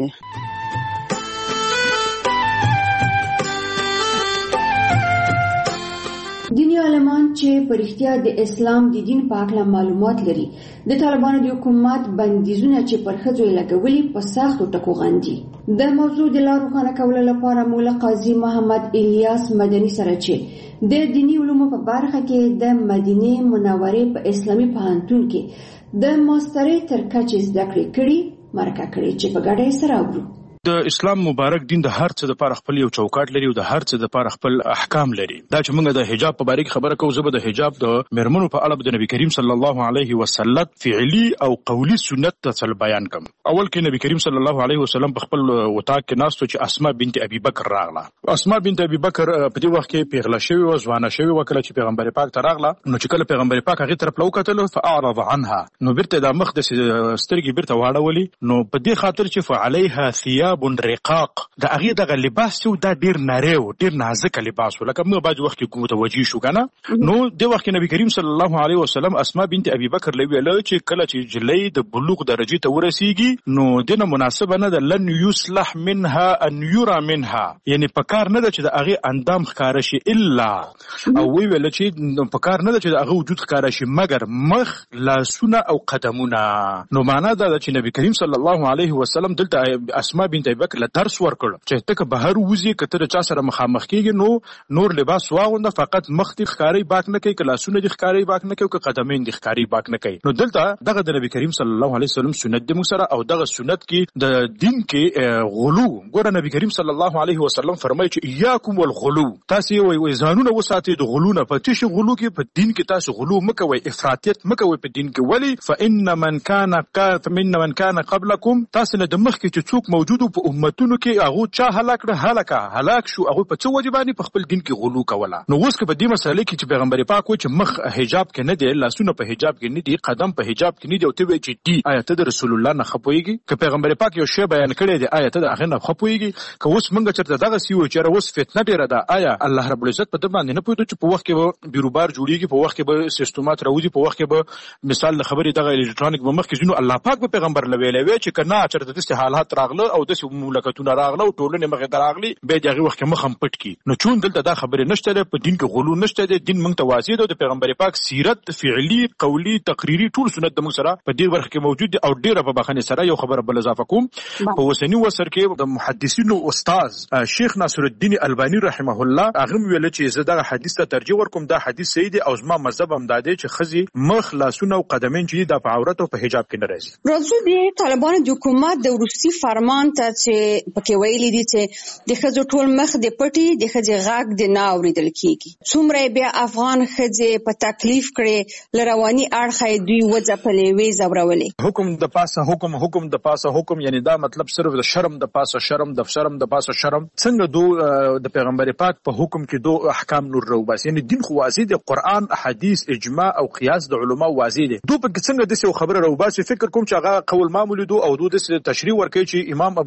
دیني عالمان چې په رښتیا د اسلام د دین په اړه معلومات لري، د طالبانو د حکومت بندیزونه چې پر ښځو یې لګولي په سختو ټکو غندي. د موضوع د لا روښانه کولو لپاره مو له قاضي محمد الیاس مدني سره چې د دیني علومو په برخه کې د مدینې منورې په اسلامي پوهنتون کې د ماسترۍ تر کچې زده کړې کړي مرکه کړې چې په ګډه یې سره اورو. د اسلام مبارک دین د هر څه لپاره خپل یو چوکاټ لري او د هر څه لپاره خپل احکام لري. دا چې موږ د حجاب په باره کې خبره کوو، زه به د حجاب د مېرمنو په اړه د نبی کریم صلی الله علیه وسلم فعلی او قولی سنت ته بیان کوم. اول کې نبی کریم صلی الله علیه وسلم په خپل وطاق کې ناستو چې اسماء بنت ابي بکر راغله. اسماء بنت ابي بکر په دې وخت کې پیغله شوی او ځوانه شوی وکړه چې پیغمبر پاک ته راغله. نو چې کله پیغمبر پاک هغه طرف لو کتل فاعرض عنها، نو بیرته د مخ د سترګې بیرته واړولې. نو په دې خاطر چې فعليها ثياب رقاق، دا هغه دغه لباس چې دا ډیر نری او ډیر نازک لباس و، لکه موږ باید وخت کې متوجي شو کنه. نو د وخت کې نبی کریم صلی الله علیه وسلم اسماء بنت ابي بکر لوي له چې کله چې جلې د بلوغ درجه ته ورسیږي، نو دنه مناسبه نه ده لن يصلح منها ان يرى منها، یعنی پکار نه ده چې د هغه اندام ښکار شي الا، او وی ویل چې پکار نه ده چې د هغه وجود ښکار شي مگر مخ، لاسونه او قدمونه. نو معنا دا ده چې نبی کریم صلی الله علیه وسلم دلته اسماء بنت ابي بکر درس ورکړ چې ته که بهر وځي کته چا سره مخامخ کیږي نو نور لباس واغونده، فقط مخ دي ښکاری باک نه کوي، کلاسونه دي ښکاری باک نه کوي، که قدمین دي ښکاری باک نه کوي. نو دلته دغه د نبی کریم صلی الله علیه وسلم سنت د مسره او دغه سنت کې د دین کې غلو. ګوره نبی کریم صلی الله علیه وسلم فرمایي چې اياکم والغلو، تاسو وي وي ځانونه وساتئ د غلو نه. په تاسو غلو کې په دین کې تاسو غلو مکوئ، افراطیت مکوئ په دین کې. ولی فان من کان قات من من کان قبلکم، تاسو نه د مخ کې چې څوک موجود په امتونو کې هغه چا هلاک کړه، هلاکه هلاک شو، هغه په څه وجه باندې په خپل دین کې غلو کوله. نو اوس که په دې مسله کې چې پیغمبر پاک وایي چې مخ حجاب کې نه دی، لاسونه په حجاب کې نه دي، قدم په حجاب کې نه دی، او ته وایي چې دی آیا ته د رسول الله نه خپويږي؟ که پیغمبر پاک یو شی بیان کړی دی آیا ته د هغه نه خپويږي؟ که اوس موږ چرته دغه سی وایو چې اوس فتنه ډیره ده، آیا الله رب العزت په دې باندې نه پوهیږي چې په وخت کې به بیروبار جوړیږي، په وخت کې به سیستمات راوځي، په وخت کې به مثال د خبرې دغه الکترونیک به مخ کې ځینو الله پاک به پیغمبر لوي لوي چې کنا چرته د حالات راغله او د مملکتونو راغله او ټولنه مخه دراغلي به دغه وخت مخ هم پټ کی. نو چون دلته دا خبره نشته ده، په دین کې غلو نشته ده، دین موږ ته واضح ده، د پیغمبر پاک سیرت فعلی قولی تقریری ټول سنت د موږ سره په دې ورخ کې موجود دي. او ډیره په بخنه سره یو خبره بل اضافه کوم، په وسنی وسر کې د محدثینو استاد شیخ ناصر الدین البانی رحمه الله هغه ویل چې زه دغه حدیث ته ترجیح ورکوم، دا حدیث صحیح دی او زما مذهب هم دا دی چې خزي مخ، لاسونه او قدمین چې د عورت او په حجاب کې نه راځي. راځو د طالبانو د حکومت د روسي فرمان ته چې پکې ویلي دي چې د خزو ټول مخ د پټي د خزي غاګ د نه اوریدل کیږي. څومره بیا افغان خزي په تکلیف کړي لرواني اړخې دوی وځپلې وې زورولې. حکم د پاسه حکم، حکم د پاسه حکم، یعنی دا مطلب صرف د شرم د پاسه شرم، د شرم د پاسه شرم. څنګه دو د پیغمبر پاک په حکم کې دو احکام نور رو بس، یعنی دین خو واضح دی، قران، احادیث، اجماع او قیاس د علما واضح دي. دو په څنګه د څه خبره رو بس فکر کوم چې هغه قول معمولی دو او دو د تشریح ورکړي چې امام ابو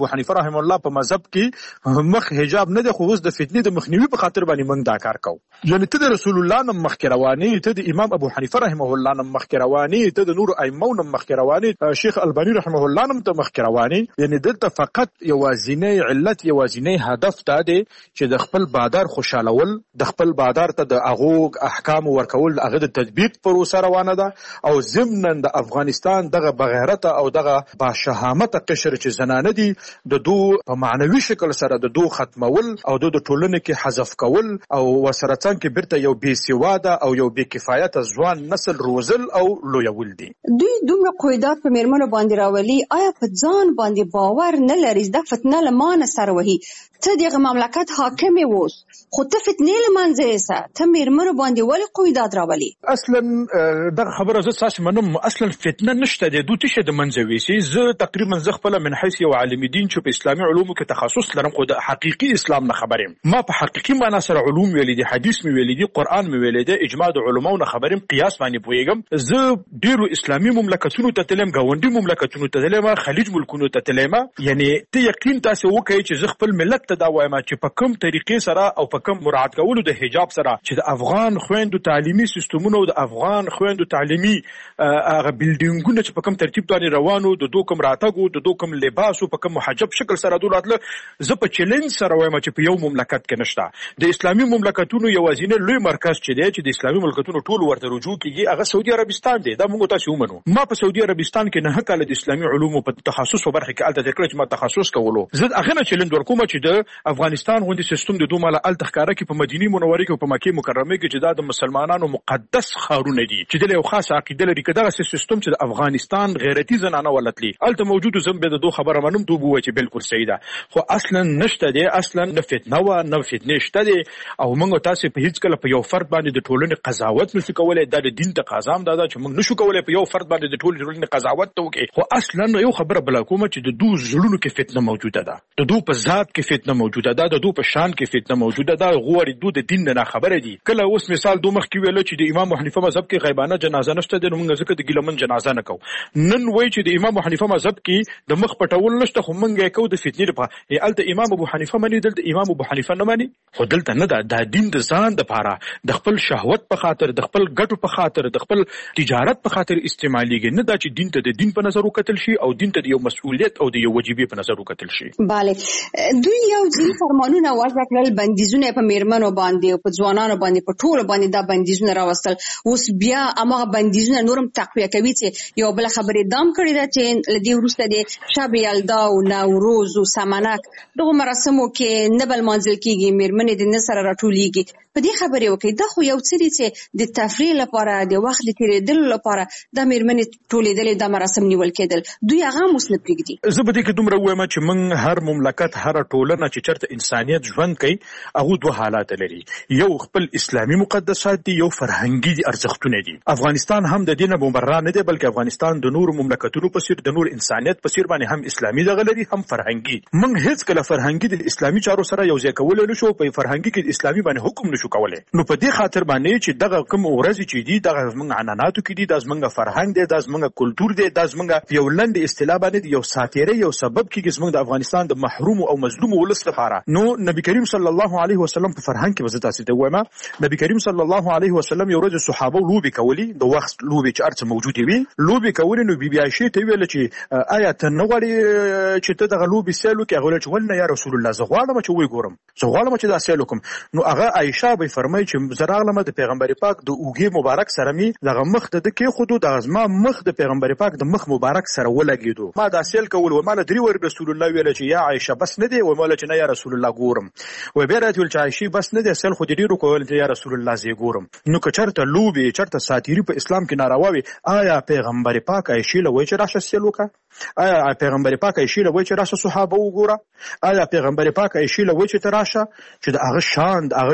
ابو حنیفه رحم الله په مذهب کې مخ حجاب نه دی، خو اوس د فتنې د مخنیوي په خاطر باندې موږ دا کار کوو. یعنی ته د رسول الله نه مخکې رواني، ته د امام ابو حنیفه رحمه الله نه مخکې رواني، ته د نور ائمه نه مخکې رواني، شیخ البانی رحمه الله نه ته مخکې رواني. یعنی دلته فقط یوازینی علت یوازینی هدف دا دی چې د خپل بادار خوشالول، د خپل بادار ته د هغو احکام ورکول، هغه د تطبیق پروسه روانه ده. او ضمناً د افغانستان دغه بغیرته او دغه باشهامته قشر چې زنانه دي د دو په معنوي شکل سره د دو ختمول او د ټولنې کې حذف کول او وسره څنګه بیرته یو بې سواده او یو بې کفایته ځوان نسل روزل او لویول دي. دوی دومره قیودات په میرمنو باندې راولي، آیا په ځان باندې باور نه لري؟ دا فتنه له ما نه سره وهي، ته دغه مملکت حاکم اوس خو ته فتنې له منځه یې، ته میرمنو باندې ولې قیودات راولي؟ اصلا دغه خبره زه تاسو منم، اصلا فتنه نشته دی، دوی تشه د منځه ویسي. زه تقریبا زه خپل من حیث یو عالم دین چې په اسلامي علومو کې تخصص لرم، خو د حقيقي اسلام نه خبرم. ما په حقيقي معنا سره علوم ویلي دي، حدیث مې ویلي دي، قران مې ویلي دي، اجماع د علماو نه خبرم، قیاس باندې پوهیږم. زه ډیرو اسلامي مملکتونو ته تلم، غونډي مملکتونو ته تلم، خلیج ملکونو ته تلم. یعنی ته یقین تاسو وکړئ چې زه خپل ملت ته دا وایم چې په کوم طریقې سره او په کوم مراعات کولو د حجاب سره چې د افغان خويندو تعلیمي سیستمونو او د افغان خويندو تعلیمي هغه بلډینګونه چې په کوم ترتیب باندې روانو، د دوه کوم راتګو، د دوه کوم لباس او په کوم محجب شکل سره دولتله، زه په چیلنج سره وایم چې په یو مملکت کې نشته. د اسلامي مملکتونو یوازینی لوی مرکز چې دی چې د اسلامي مملکتونو ټول ورته رجوع کیږي هغه سعودي عربستان دی. دا موږ تاسو ومنو. ما په سعودي عربستان کې نه کال د اسلامي علومو په تخصص په برخه کې الته ذکر چې ما تخصص کولو، زه هغه نه چیلنج ورکوم چې د افغانستان غوندي سیستم د دوه مال ال تخکاره کې په مدینه منوره کې او په مکه مکرمه کې چې د مسلمانانو مقدس خارونه دي چې د یو خاص عقیده لري، کدا سیستم چې د افغانستان غیرتی زنانه ولتلی الته موجود، زم به د دوه خبره منم دوه بو چې بالکل صحیح ده، خو اصلا نشته دی، اصلا نه فتنه و نه فتنه شته دی. او موږ تاسو په هیڅ کله په یو فرد باندې د ټولنې قضاوت نشو کولای، د دین تقاضا هم ده چې موږ نشو کولای په یو فرد باندې د ټولنې قضاوت وکړو. خو اصلا یو خبره بل کومه چې د دوه زړونو کې فتنه موجوده ده، د دوه په ذات کې فتنه موجوده ده، د دوه په شان کې فتنه موجوده ده. غوړي دوه د دین نه خبره دي. کله اوس مثال دوه مخ کې ویل چې د امام حنیفه مذهب کې غیبانه جنازه نشته د موږ ځکه د ګلمن جنازه نه کو. نن وای چې د امام حنیفه مذهب کې د مخ پټول نشته، خو موږ یې کو د فتنې لپاره. الته امام ابو حنیفه مني، دلته امام ابو حنیفه نه مني، خو دلته نه ده. د دین د ځان د پاره د خپل شهوت په خاطر، د خپل ګټو په خاطر، د خپل تجارت په خاطر استعماليږي، نه دا چې دین ته د دین په نظر وکتل شي او دین ته د یو مسؤلیت او د یو واجبې په نظر وکتل شي. bale دوی یو ځین فرمانونه وضع کړل، بندیزونه په میرمنو باندې او په ځوانانو باندې په ټول باندې دا بندیزونه راوستل. اوس بیا هغه بندیزونه نورم تقویه کوي. چې یو بل خبرې دام کړی دا چې لدی ورسته د شب یلدا او نوروز او سمنک دغه مراسمو کې نبل منځل کیږي، میرمنې د نصر راټولېږي. په دې خبرې وکړي دا خو یو څه دي چې د تفریح لپاره، د وخت لتیریدل لپاره د میرمنې ټولېدل، د مراسم نیول کېدل، دوی هغه مسلم پرېږدي. زه به دې کې دومره وایم چې موږ هر مملکت، هر ټولنه چې چرته انسانیت ژوند کوي هغه دوه حالات لري. یو خپل اسلامي مقدسات دي، یو فرهنګي دي، ارزښتونه دي. افغانستان هم د دینه مبرر نه دی، بلکې افغانستان د نور مملکتونو په څیر، د نور انسانیت په څیر باندې هم اسلامي دغه لري، هم فرهنګي. موږ هیڅ کله فرهنګي د اسلامي چارو سره یو ځای کول نه شو، په فرهنګي کې د اسلامي باندې حکم نشو کولای. نو په دې خاطر باندې چې دغه کوم ورځ چې دي دغه موږ عناناتو کې دي، د زمونږ فرهنګ دی، د زمونږ کلچر دی، د زمونږ یو لند اصطلاح باندې یو ساتیره یو سبب کې زمونږ د افغانستان د محروم او مظلوم ولس لپاره. نو نبی کریم صلی الله علیه وسلم په فرهنګ کې وزت تاسو ته وایم، نبی کریم صلی الله علیه وسلم یو ورځ صحابه لوبي کولی، د وخت لوبي چې ارڅ موجود وي، لوبي کولی. نو بیبي عائشه ته ویل چې آیا ته نه غواړې چې ته دغه لوبي سیلو کې؟ هغه چې ولنه یا رسول الله، زه غواړم چې وې ګورم، زه غواړم چې دا سیلو کوم. نو هغه عائشه به فرمایي چې زراغلمه د پیغمبر پاک د اوږې مبارک سره می دغه مخ د کې خودو د ازما مخ د پیغمبر پاک د مخ مبارک سره ولګیدو. ما دا سیل کول و مال درې ور رسول الله ویل چې یا عائشه بس نه دی، و مال چې نه یا رسول الله ګورم، و بیرته ول چې عائشه بس نه دی، سیل خو دې ډیرو کول چې یا رسول الله زی ګورم. نو که چرته لوبي چرته ساتيري په اسلام کې ناروا وي، آیا پیغمبر پاک عائشه له وای چې راشه سیل وکړه؟ آیا پیغمبر پاک عائشه له وای چې راشه صحابه وګوره؟ آیا پیغمبر پاک عائشه له وای چې تراشه چې د هغه شان، د هغه جاه،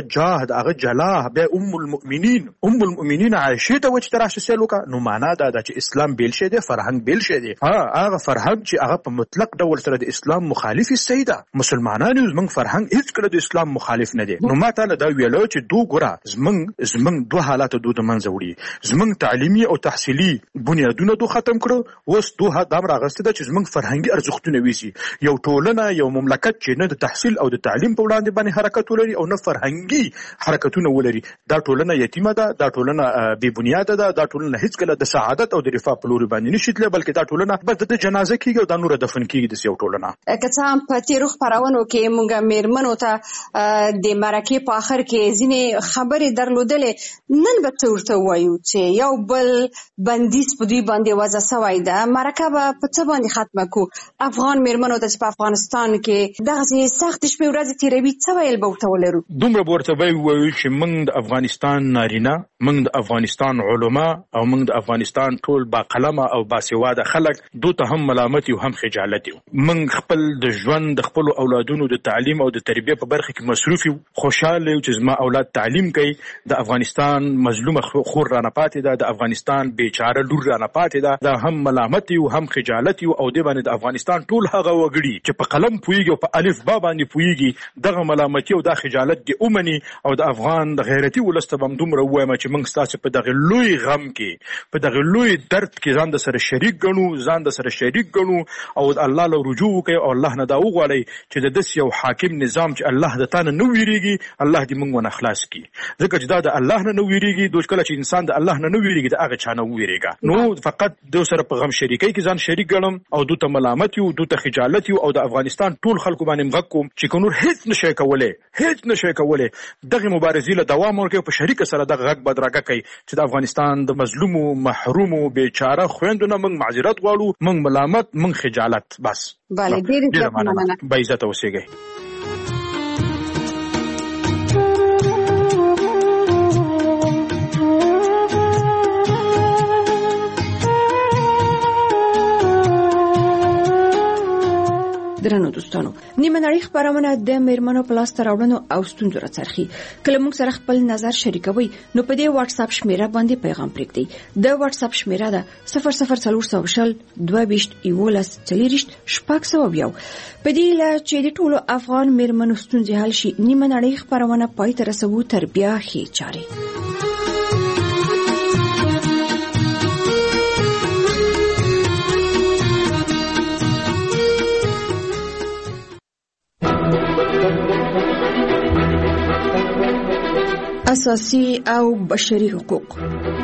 الله د هغه جلا بیا ام المؤمنین ام المؤمنین عائشه ته وچ تراشه سیل وکړه. نو معنا دا ده چې اسلام بیل شي دی، فرهنګ بیل شي دی. ها هغه فرهنګ چې هغه په مطلق ډول سره د اسلام مخالف صحیح ده. مسلمانانو زمونږ فرهنګ هیڅ کله د اسلام مخالف نه دی. نو ما ته دا ویلو چې دو ګره زمونږ زمونږ دوه حالات دو د منځ وړي، زمونږ تعلیمي او تحصیلي بنیادونه دو ختم کړو، اوس دوه دام راغسته ده چې زمونږ فرهنګي ارزښتونه ویسي. یو ټولنه یو مملکت چې نه د تحصیل او د تعلیم په وړاندې باندې حرکت ولري او نه فرهنګي حرکتونه ولري، دا ټولنه یتیمه ده، دا ټولنه بې بنیاده ده، دا ټولنه هیڅ کله د سعادت او د رفاه په لوري باندې نشي تللی، بلکې دا ټولنه بس د جنازه کیږي او دا نور دفن کیږي د یو ټولنه. که څه هم په تیرو خپرونو کې موږ میرمنو ته د مرکې په اخر کې ځینې خبرې درلودلې، نن به څه ورته وایو چې یو بل بندیز په دوی باندې وضع شوی ده، مرکه به په څه باندې ختمه کو؟ افغان میرمنو ته چې په افغانستان کې دغسې سختې شپې ورځې تېروي، څه ویل به ورته ولرو؟ دومره به ورته ووایو چې موږ د افغانستان نارینه، موږ د افغانستان علما او موږ د افغانستان ټول با قلمه او باسواده خلک دو ته هم ملامت یو هم خجالت یو. موږ خپل د ژوند د خپل اولادونو د تعلیم او د تربیه په برخه کې مصروف یو، خوشاله یو چې زما اولاد تعلیم کوي. د افغانستان مظلومه خور رانه پاتې ده، د افغانستان بیچاره لور رانه پاتې ده، دا هم ملامت یو هم خجالت یو. او د باندې د افغانستان ټول هغه وګړي چې په قلم پوهیږي او په الف با باندې پوهیږي، دغه ملامتي او دا خجالت دی اومني. او د افغان د غیرتي ولست به دومره ووایم چې موږ ستاسو په دغه لوی غم کې، په دغه لوی درد کې ځان د سره شریک ګڼو، ځان د سره شریک ګڼو او الله له رجوع وکړي او الله نه دا وغواړي چې د دس یو حاکم نظام چې الله د تانه نه ویریږي، الله دې موږ ونه خلاص کړي. ځکه چې دا د الله نه نه ویریږي، دوی کله چې انسان د الله نه نه ویریږي د هغه چا نه ویریږي. نو فقط د سره په غم شریکۍ کې ځان شریک ګڼم او دوی ته ملامت یو، دوی ته خجالت یو او د افغانستان ټول خلکو باندې مغږ کوم چې نور هیڅ نشي کولای، هیڅ نشي کولای دغه مبارزې له دوام ورکړي، په شریک سره دغه غږ بدرګه کوي چې د افغانستان د مظلومو محرومو بیچاره خويندو نه موږ معذرت غواړو، موږ ملامت، موږ خجالت. بس بله ډېرې زیات مننه. با عزته اوسئ. درنو دوستانو، نیمه نړۍ خبرونه د میرمنو په لاس ته راوړنو او ستونزو راڅرخي. کله موږ سره خپل نظر شریکوي نو په دې واتس اپ شمیره باندې پیغام پرېږدئ. د واتس اپ شمیره ده صفر صفر څلور سوه شل دوه ویشت یولس څلېرویشت شپږ سوه یو. په دې هیله چې د ټولو افغان میرمنو ستونزې حل شي، نیمه نړۍ خبرونه پای ته رسوو تر بیا ښې چارې. اساسي او بشري حقوق.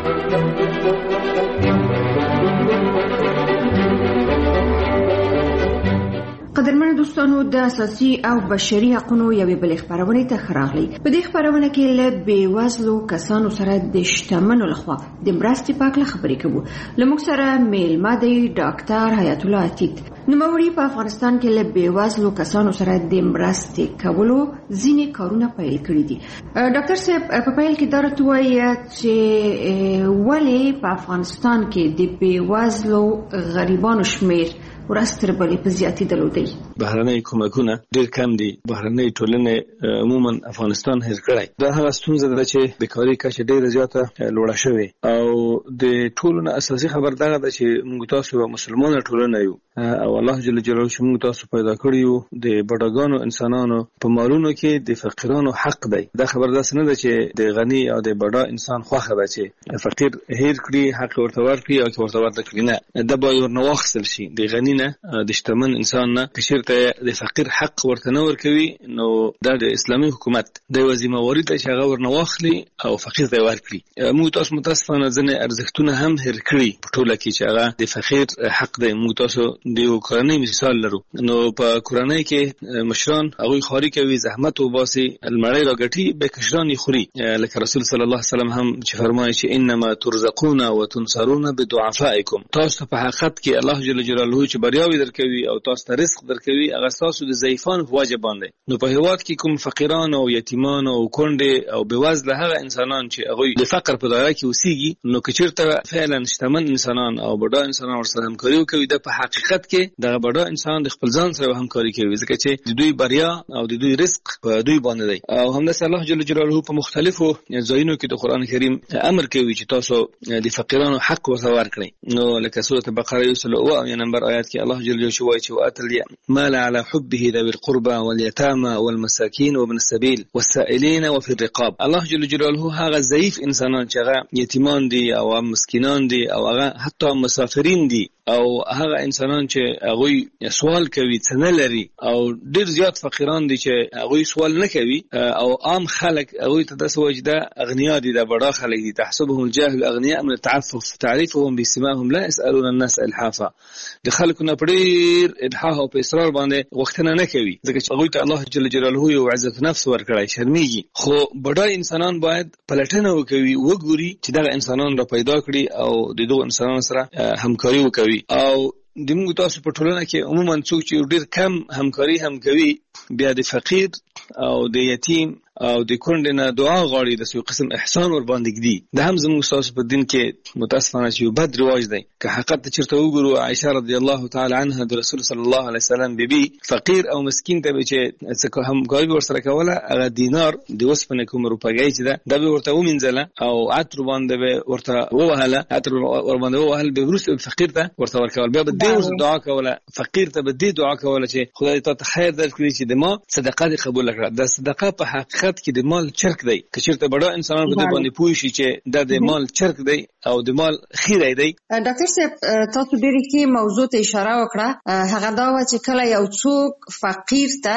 قدرمن دوستانو، د اساسي او بشري حقوقو یوې بلې خبرونه ته خراغلي. په دې خبرونه کې له بیوزلو کسانو سره د شتمنو لخوا د مرستې په اړه خبرې کوو. لموږ سره میلمه دی ډاکټر حیات الله عتیق. نوموړي په افغانستان کې له بیوزلو کسانو سره د مرستې کولو ځینې کارونه پیل کړي دي. ډاکټر صاحب، په پیل کې دا راته وایي چې ولې په افغانستان کې د بیوزلو غریبانو شمیر ورځ تر بلې په زیاتېدلو دی؟ بهرنۍ کومکونه ډېر کم دي. بهرنۍ ټولنې عموما افغانستان هېر کړی. دا هغه ستونزه ده چې بیکاري کچه ډېره زیاته لوړه شوې او د ټولو نه اساسي خبر دغه ده چې موږ تاسو یوه مسلمانه ټولنه یو او الله جل جلاله چې موږ تاسو پیدا کړي یو د بډاګانو انسانانو په مالونو کې د فقیرانو حق دی. دا خبر داسې نه ده چې د غني او د بډا انسان خوښه ده چې فقیر هېر کړي، حق ورته ورکړي او که ورته ورته کړي. نه، دا باید ورنه واخیستل شي. د غني نه، د شتمن انسان نه که چېرته د فقیر حق ورته نه ورکوي، نو دا د اسلامي حکومت د یوه ذمهواري ده چې هغه ورنه واخلي او فقیر ته یې ورکړي. موږ تاسو متاسفانه ځینې ارزښتونه هم هېر کړي په ټوله کې چې هغه د فقیر حق دی. موږ تاسو د یو کورنۍ مثال لرو. نو په کورنۍ کې مشران هغوی خواري کوي، زحمت وباسي، المړۍ راګټي، بیا کشران یې خوري. لکه رسول صلی الله علیه وسلم هم چې فرمایي چې انما ترزقون وتنصرون بدعفائکم. تاسو ته په حقیقت کې الله جل جلاله چې بریاوې درکوي او تاسو ته رزق درکوي کوي هغه تاسو د ضعیفانو په وجه باندې. نو په هیواد کې کوم فقیران او یتیمان او کونډې او بېوزله هغه انسانان چې هغوی د فقر په دایره کې اوسېږي، نو که چېرته فعلا شتمن انسانان او بډا انسانان ورسره همکاري وکوي، د په حقیقت کې دغه بډا انسان د خپل ځان سره همکاري کوي، ځکه چې د دوی بریا او د دوی رزق په دوی باندې دی. او همداسې الله جل جلاله په مختلفو ځایونو کې د قرآن کریم امر کوي چې تاسو د فقیرانو حق ورته ورکړئ. نو لکه سورة بقره یو سل اوه اویا نمبر آیات کې الله جل جلاله وایي چې وآتى المال على حبه ذوي القربى واليتامى والمساكين وابن السبيل والسائلين وفي الرقاب. الله جل جلاله هغه ضعیف انسانان چې هغه یتیمان دي او مسکینان دي او هغه حتی مسافرین دي او هغه انسانان چې هغوی سوال کوي څه نه لري او ډیر زیات فقیران دي چې هغوی سوال نه کوي او عام خلک هغوی ته داسې وایي چې دا اغنیا دي، دا بډا خلک دي. تحسبهم الجاهل اغنیاء من التعفف تعرفهم بسماهم لا يسألون الناس الحافا. د خلکو نه ډیر الحاح او په اصرار باندې غوښتنه نه کوي، ځکه چې هغوی ته الله جل جلاله یو عزت نفس ورکړی، شرمېږي. خو بډا انسانان باید پلټنه وکوي، وګوري چې دغه انسانان را پیدا کړي او د دغو انسانانو سره همکاري وکوي. او د موږ تاسو په ټولنه کې عموما څوک چې ډیر کم همکاري هم کوي، بیا د فقیر او د یتیم او د کونډې نه دعا غواړي، د یو قسم احسان ور باندې ږدي. دا هم زموږ تاسو په دین کې متاسفانه چې یو بد رواج دی. که حقیقت چېرته وګورو، عایشه رضی الله تعالی عنها د رسول صلی الله علیه وسلم بیبي فقیر او مسکین ته چې څه همکاري ورسره کوله، هغه دینار د اوسپنې کوم روپۍ چې ده دا به ورته ومینځله او عطر باندې به ورته ووهله، عطر ور باندې ووهل، به وروسته فقیر ته ورته ورکول. بیا به دې دعا کوله، فقیر ته به دې دعا کوله چې خدای تا ته خیر درکړي چې د ما صدقه دې قبول کړه. دا صدقه په حقیقت کې د مال چرک دی. که چېرته بډا انسانان په دې باندې پوه شي چې دا د مال چرک دی او د مال خیره دی. ډاکټر صاحب تاسو ډېرې کې موضوع ته اشاره وکړه، هغه دا و چې کله یو څوک فقیر ته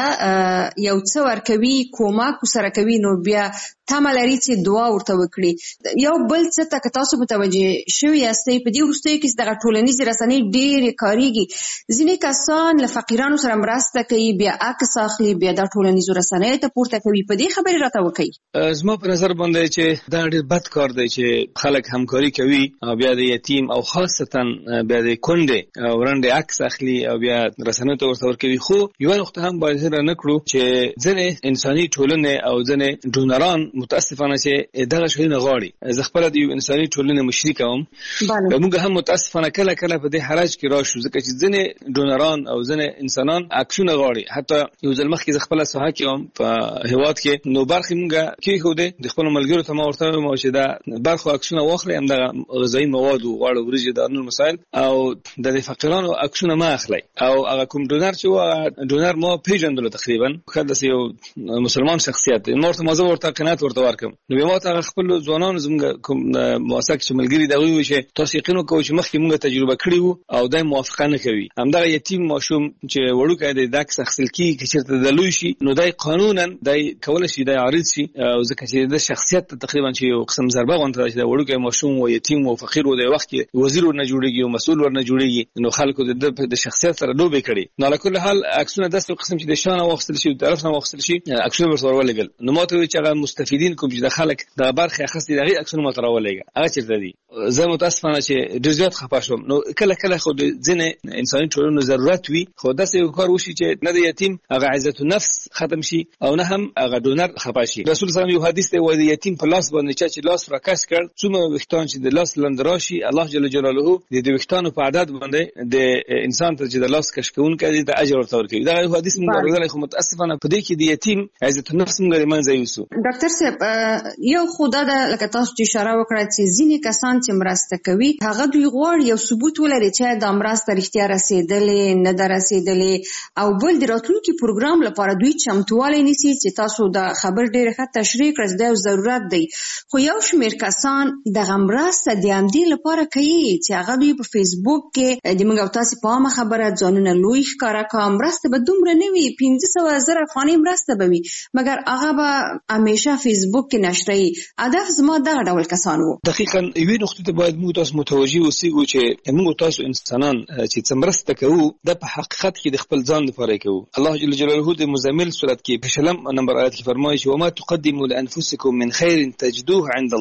یو څه ورکوي، کومک سره کوي، نو بیا تمه لري چې دعا ورته وکړي. یو بل څه ته که تاسو متوجه شوي یاستئ، په دې وروستیو کې دغه ټولنیزې رسنۍ ډېرې کارېږي، ځینې کسان له فقیرانو سره مرسته کوي، بیا عکس اخلي، بیا دا ټولنیزو رسنیو ته پورته کوي. په دې خبرې راته وکړئ. زما په نظر باندې چې دا ډېر بد کار دی چې خلک همکاري کوي او بیا د یتیم او خاصتا بیا د کونډې او رنډې عکس اخلي او بیا رسنیو ته ورته ورکوي. خو یوه نقطه هم باید هېره نه کړو چې ځینې انساني ټولنې او ځینې ډونران متاسفانه چې دغه شیونه غواړي. زه خپله د یو انساني ټولنې مشري کوم، موږ هم متاسفانه کله کله په دې حرج کې راشو، ځکه چې ځینې ډونران او ځینې انسانان عکسونه غواړي. حتی یو ځل مخکې زه خپله ساحه کې وم په هېواد کې، نو برخې موږ کېښودې، د خپلو ملګرو ته ما ورته وویل چې دا برخو عکسونه واخلئ، همدغه غذایي مواد و، غوړ، وریجې، دا نور مسایل، او د دې فقیرانو عکسونه مه اخلئ. او هغه کوم ډونر چې و، هغه ډونر ما پېژندلو تقریبا، ښه داسې یو مسلمان شخصیت دی. ما ورته ما زه ورته قناعت ورته ورکړم. نو بیا ما ته هغه خپلو ځوانانو زموږ کوم موثق چې ملګري دي هغوی وویل چې تاسو یقین وکوئ چې مخکې موږ تجربه کړې وو او دی موافقه نه کوي. همدغه یتیم ماشوم چې وړوکی دی، د عکس اخیستل کېږي، که چېرته د لوی شي نو دی قانونا دی کولی شي دی عارض شي، او ځکه چې د شخصیت ته تقریبا چې یو قسم ضربه غونډه ده چې د وړوکی ماشوم و، یتیم و، فقیر و، د وخت کې وزیر ورنه جوړېږي او مسؤل ورنه جوړېږي، نو خلکو د شخصیت سره لوبې کړي. نو علی کل حال عکسونه داسې یو قسم چې د شا نه واخیستل شي، د طرف نه واخیستل شي، عکسونه ورته ورولېږل. نو ما ته وویل چې هغه مستفیدین کوم چې د خلک دغه برخې اخیستې د هغې عکسونه ما ته راولېږه، هغه چېرته دي. زه متاسفانه چې ډېر زیات خفه شوم. نو کله کله خو د ځینې انساني ټولنو ضرورت وي، خو داسې یو کار وشي چې نه د یتیم هغه عزت النفس ختم شي او نه هم هغه ډونر خفه شي. رسول صلی الله علیه وسلم یو حدیث دی، وایي د یتیم په لاس باندې چا چې لاس راکش کړ، څومره ویښتان چې د لاس لاندې راشي، الله جل جلاله د دې ویښتانو په عدد باندې د انسان ته چې د لاس کش کوونکی دی د اجر ورته ورکوي. دغه یو حدیث موږ اورېدلی، خو متاسفانه په دې کې د یتیم عزت النفس موږ له منځه یوسو. ډاکټر صاحب یو خو دا ده لکه تاسو چې اشاره وکړه چې ځینې کسان چې مرسته کوي هغه دوی غواړي یو ثبوت ولري چې دا مرسته رښتیا رسېدلې نه ده رسېدلې، او بل د راتلونکي پروګرام لپاره دوی چمتووالی نیسي چې تاسو دا خبر ډېره ښه تشریح کړه چې دا یو ضرورت دی. خو یو شمېر کسان دغه مرسته د همدې لپاره کوي چې هغه دوی په فیسبوک کې د موږ او تاسې په عامه خبره ځانونه لوی ښکاره کړه، مرسته به دومره نه وي، پنځه سوه زره افغانۍ مرسته به وي، مګر هغه به همیشه فیسبوک کې نشروي. هدف زما دغه ډول کسان وو. دقیقاً یوې نقطې ته باید موږ تاسو متوجه اوسېږو چې موږ تاسو انسانان چې څه مرسته کوو دا په حقیقت کې د خپل ځان لپاره کوو. الله جل جلاله د مزمل سورت کې په شلم نمبر آیت کې فرمایي چې وما تقدموا لانفسکم من خیر تجدوه عند الله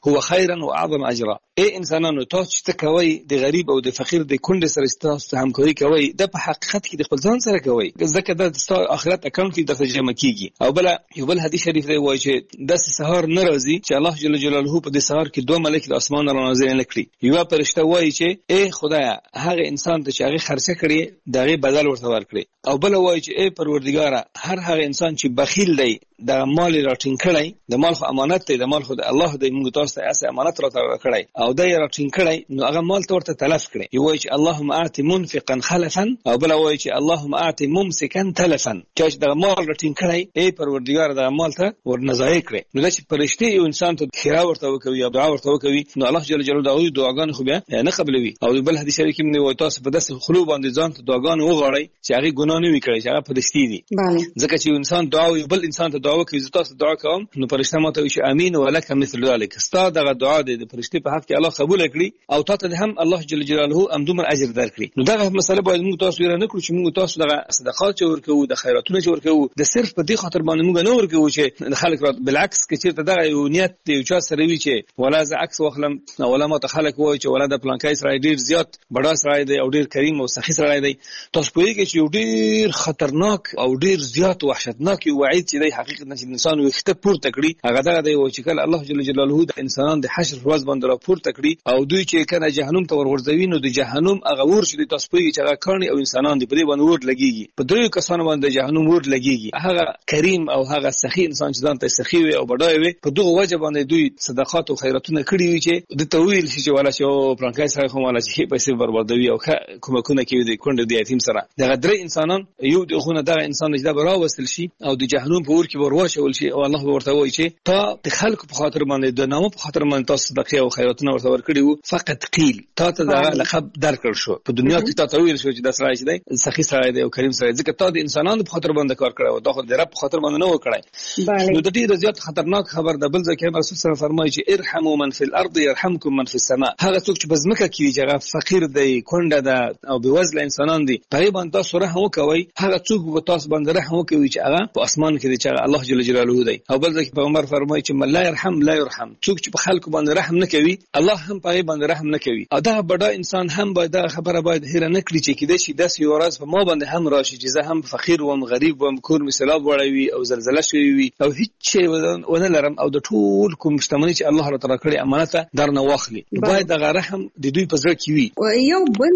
هو خيرا واعظم اجرا. اي انسانانو تاسو چې کوي د غریب او د فقیر د کونډې سره تاسو همکاري کوي د په حقیقت کې د خپل ځان سره کوي ځکه د آخرت اکاونټ کې د ترجمه کیږي. او بل یو بل حدیث شریف دی وایي چې د سحر ناراضي چې الله جل جلاله په د سحر کې دوه ملائکه د اسمان را نازل کړي. یو فرشته وایي چې اے خدایا هغه انسان ته چې هغه خرڅه کړي دغه بدل ورته ورکړي. او بل وایي چې اے پروردګار هر هغه انسان چې بخیل دی د مال راټینګ کړي د مال خو امانت دی د مال خو د الله د موږ تاسو ته اسه امانت راته کړی او د راټینګ کړي نو هغه مال ته ورته تلف کړي. یو وایي چې اللهم اعط منفقا خلفا او بل وایي چې اللهم اعط ممسكا تلفا چې د مال راټینګ کړي اے پروردګار د مال ته ورنځای کړي. نو چې فرشتي یو انسان ته خیره ورته وکوي یا دعا ورته وکوي نو الله جل جلاله دغه دعاګان خو بیا نه قبلوي. او بل حدیث شریف کې موږ تاسو په داسې خلو باندې ځان ته دعاګان وغواړي چې هغه ګناه نه وکړي چې هغه فرشتي دي. ځکه چې انسان دعا او بل انسان ته دعا کوي تاسو دعا کوم نو فرشته ماته وي چې امين ولک مثل ذلك ستا دغه دعا د فرشتي په حق کې الله قبول کړي او تاسو هم الله جل جلاله امدومر اجر درکړي. نو دغه مسله باید موږ تاسو یې نه کړو چې موږ تاسو دغه صدقات ورکوو د خیراتونو چې ورکوو د صرف په دې خاطر باندې موږ نه ورکوو چې خلک را بالعکس کې چې دغه یو نیت دی چې سره وی چې ولا ز عکس وخلم ولا ما ته خلک وای چې ولا د پلانکای سره ډیر زیات بڑا سره دی او ډیر کریم او سخی سره دی. تاسو په دې کې چې ډیر خطرناک او ډیر زیات وحشتناک وعید چې دی حقیقت نه انسان وخته پورته کړی هغه دغه دی چې کله الله جل جلاله د انسانان د حشر ورځ باندې را پورته کړی او دوی چې کنه جهنم ته ورغورځوي نو د جهنم هغه ور شي تاسو په چې هغه کړنی او انسانان دی په دې باندې ور لګيږي په دوی کسانو باندې جهنم ور لګيږي. هغه کریم او هغه سخی انسان چې ځان ته سخی وي او بډای وي په دغه وجه باندې دوی صدقات او خیراتونه کړی وي چې د تویل شي ولا چې پرانکای سره کوم ولا چې پیسې بربادوي او کومه کومه کوي د کونډې د یتیم سره دغه درې انسانان یو دغه دغه انسان چې دا براوستل شي او د جهنم په ور کې ورواچول شي او الله ورته وایي چې تا د خلکو په خاطر باندې د نامو په خاطر باندې تاسو صدقه او خیراتونه ورته ورکړي وو فقط قیل تا ته دا لقب درکړ شو په دنیا کې تا ته ویل شو چې دا سړی چې دی سخی سړی دی او کریم سړی ځکه تا د انسانانو په خاطر باندې کار کړو دا خو د رب په خاطر باندې نه وکړای. نو د دې زیات خطرناک خبر د بل ځکه رسول صلی الله علیه وسلم فرمایي چې ارحموا من فی الارض يرحمكم من فی السماء. هغه څوک چې بزمکه کې چې هغه فقیر دی کونډه ده او بوزله انسانان دي په باندې تاسو رحم وکوي هغه څوک به تاسو باندې رحم وکوي چې هغه په اسمان کې دی چې الله جل جلاله دی. او بل ځکه پیغمبر فرمایي چې من لا يرحم لا يرحم څوک چې په خلکو باندې رحم نه کوي الله هم په باندې رحم نه کوي. او دا بڑا انسان هم باید دا خبره باید هیر نه کړی چې کده شي داس یو ورځ په ما باندې هم راشي چې زه هم فقیر وم غریب وم کور مثالات وړوي او زلزلہ شوی وي او هیڅ شی ونه لرم او د ټول کوم مشتمنی چې الله تعالی کړی امانت درنه واخلي باید دا رحم د دوی په ځای کې وي. یو بل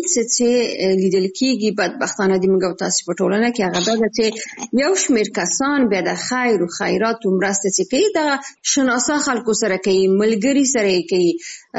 څه لیدل کېږي بدبختانه د موږ تاسو په ټولنه کې هغه دا چې یو شمېر کسان به د خیر او خیرات او مرسته چې کوي دا شناسا خلکو سره کوي ملګری سره کوي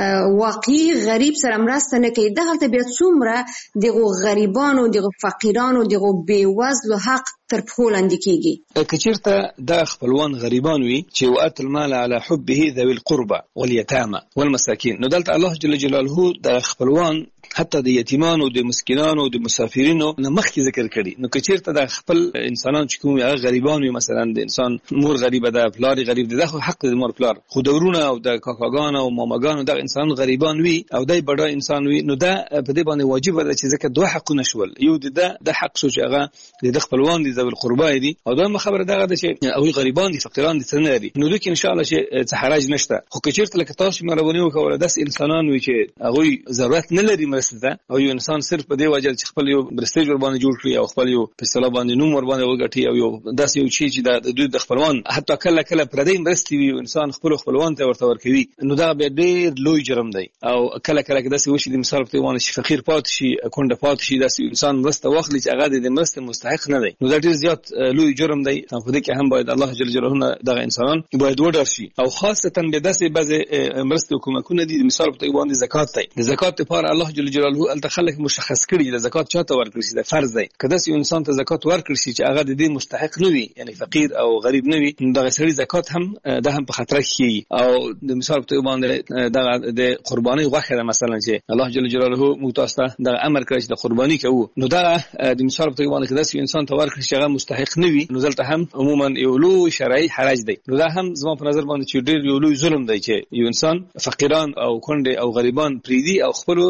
واقعي غریب سره مرسته نه کوي. دغه ته بیا څومره دغه غریبانو دغه فقیرانو دغه بیوزلو حق تر پښو لاندې کیږي. کچیرته د خپلوان غریبان وي چې وات المال على حبه ذوي القربى واليتامى والمساكين نو دلته الله جل جلاله د خپلوان حتی د یتیمانو د مسکینانو د مسافرینو نه مخکې ذکر کړي. نو کچیرته د خپل انسانان چې کوم هغه غریبان وي مثلا د انسان مور غریبه ده پلار غریب ده خو حق د مور پلار خو دورونه او د کاکاګان او ماماګان د انسان غریبان وي او دای بڑا انسان وي نو دا په دې باندې واجب ده چې ځکه دوه حقونه شول. یو د د حق شو چې هغه د خپلوان دي ذوی القربى دي او دا خبره دغه ده چې او غریبان دي فقیران دي څنګه دي نو دوی ان شاء الله چې حرج نشته. خو کچیرته لکه تاسو مروونی وکول داس انسانان وي چې هغه ضرورت نه لري مرسته او یو انسان صرف په دې وجه چې خپل یو برستیج ور باندې جوړ کړي او خپل یو په صلاح باندې نوم ور باندې وګټي او یو داس یو شی چې د دوی د خپلوان حتی کله کله پردې مرستي وي انسان خپل خپلوان ته ورته ورکوي نو دا به ډیر لوی جرم دی. او کله کله داس یو شی د مثال په توګه چې فقیر پات شي کونډه پات شي داس انسان مرسته واخلي چې هغه د مرسته مستحق نه دی نو دا ډیر زیات لوی جرم دی. په دې کې هم باید الله جل جلاله دغه انسانان باید وډار شي او خاصه به داسې بعض مرسته حکومتونه دي مثال په توګه باندې زکات دی. د زکات لپاره الله جل جلاله التخلق مشخص کړي د زکات چاته ورکړي چې د فرض دی. کله چې انسان ته زکات ورکړي چې هغه د دې مستحق نه وي یعنی فقیر او غریب نه وي نو دغه سړي زکات هم د هم په خطر کې او د مثال په توګه باندې دغه د قرباني غوښه مثلا چې الله جل جلاله متاسته د امر کړی چې د قرباني کوو نو دا د مثال په توګه باندې کله چې انسان ته ورکړي چې هغه مستحق نه وي نو دلته هم عموما یو لوی شرعي حرج دی. نو دا هم زما په نظر باندې چې ډیر یو لوی ظلم دی چې یو انسان فقیران او کونډه او غریبان پریدي او خپل خپل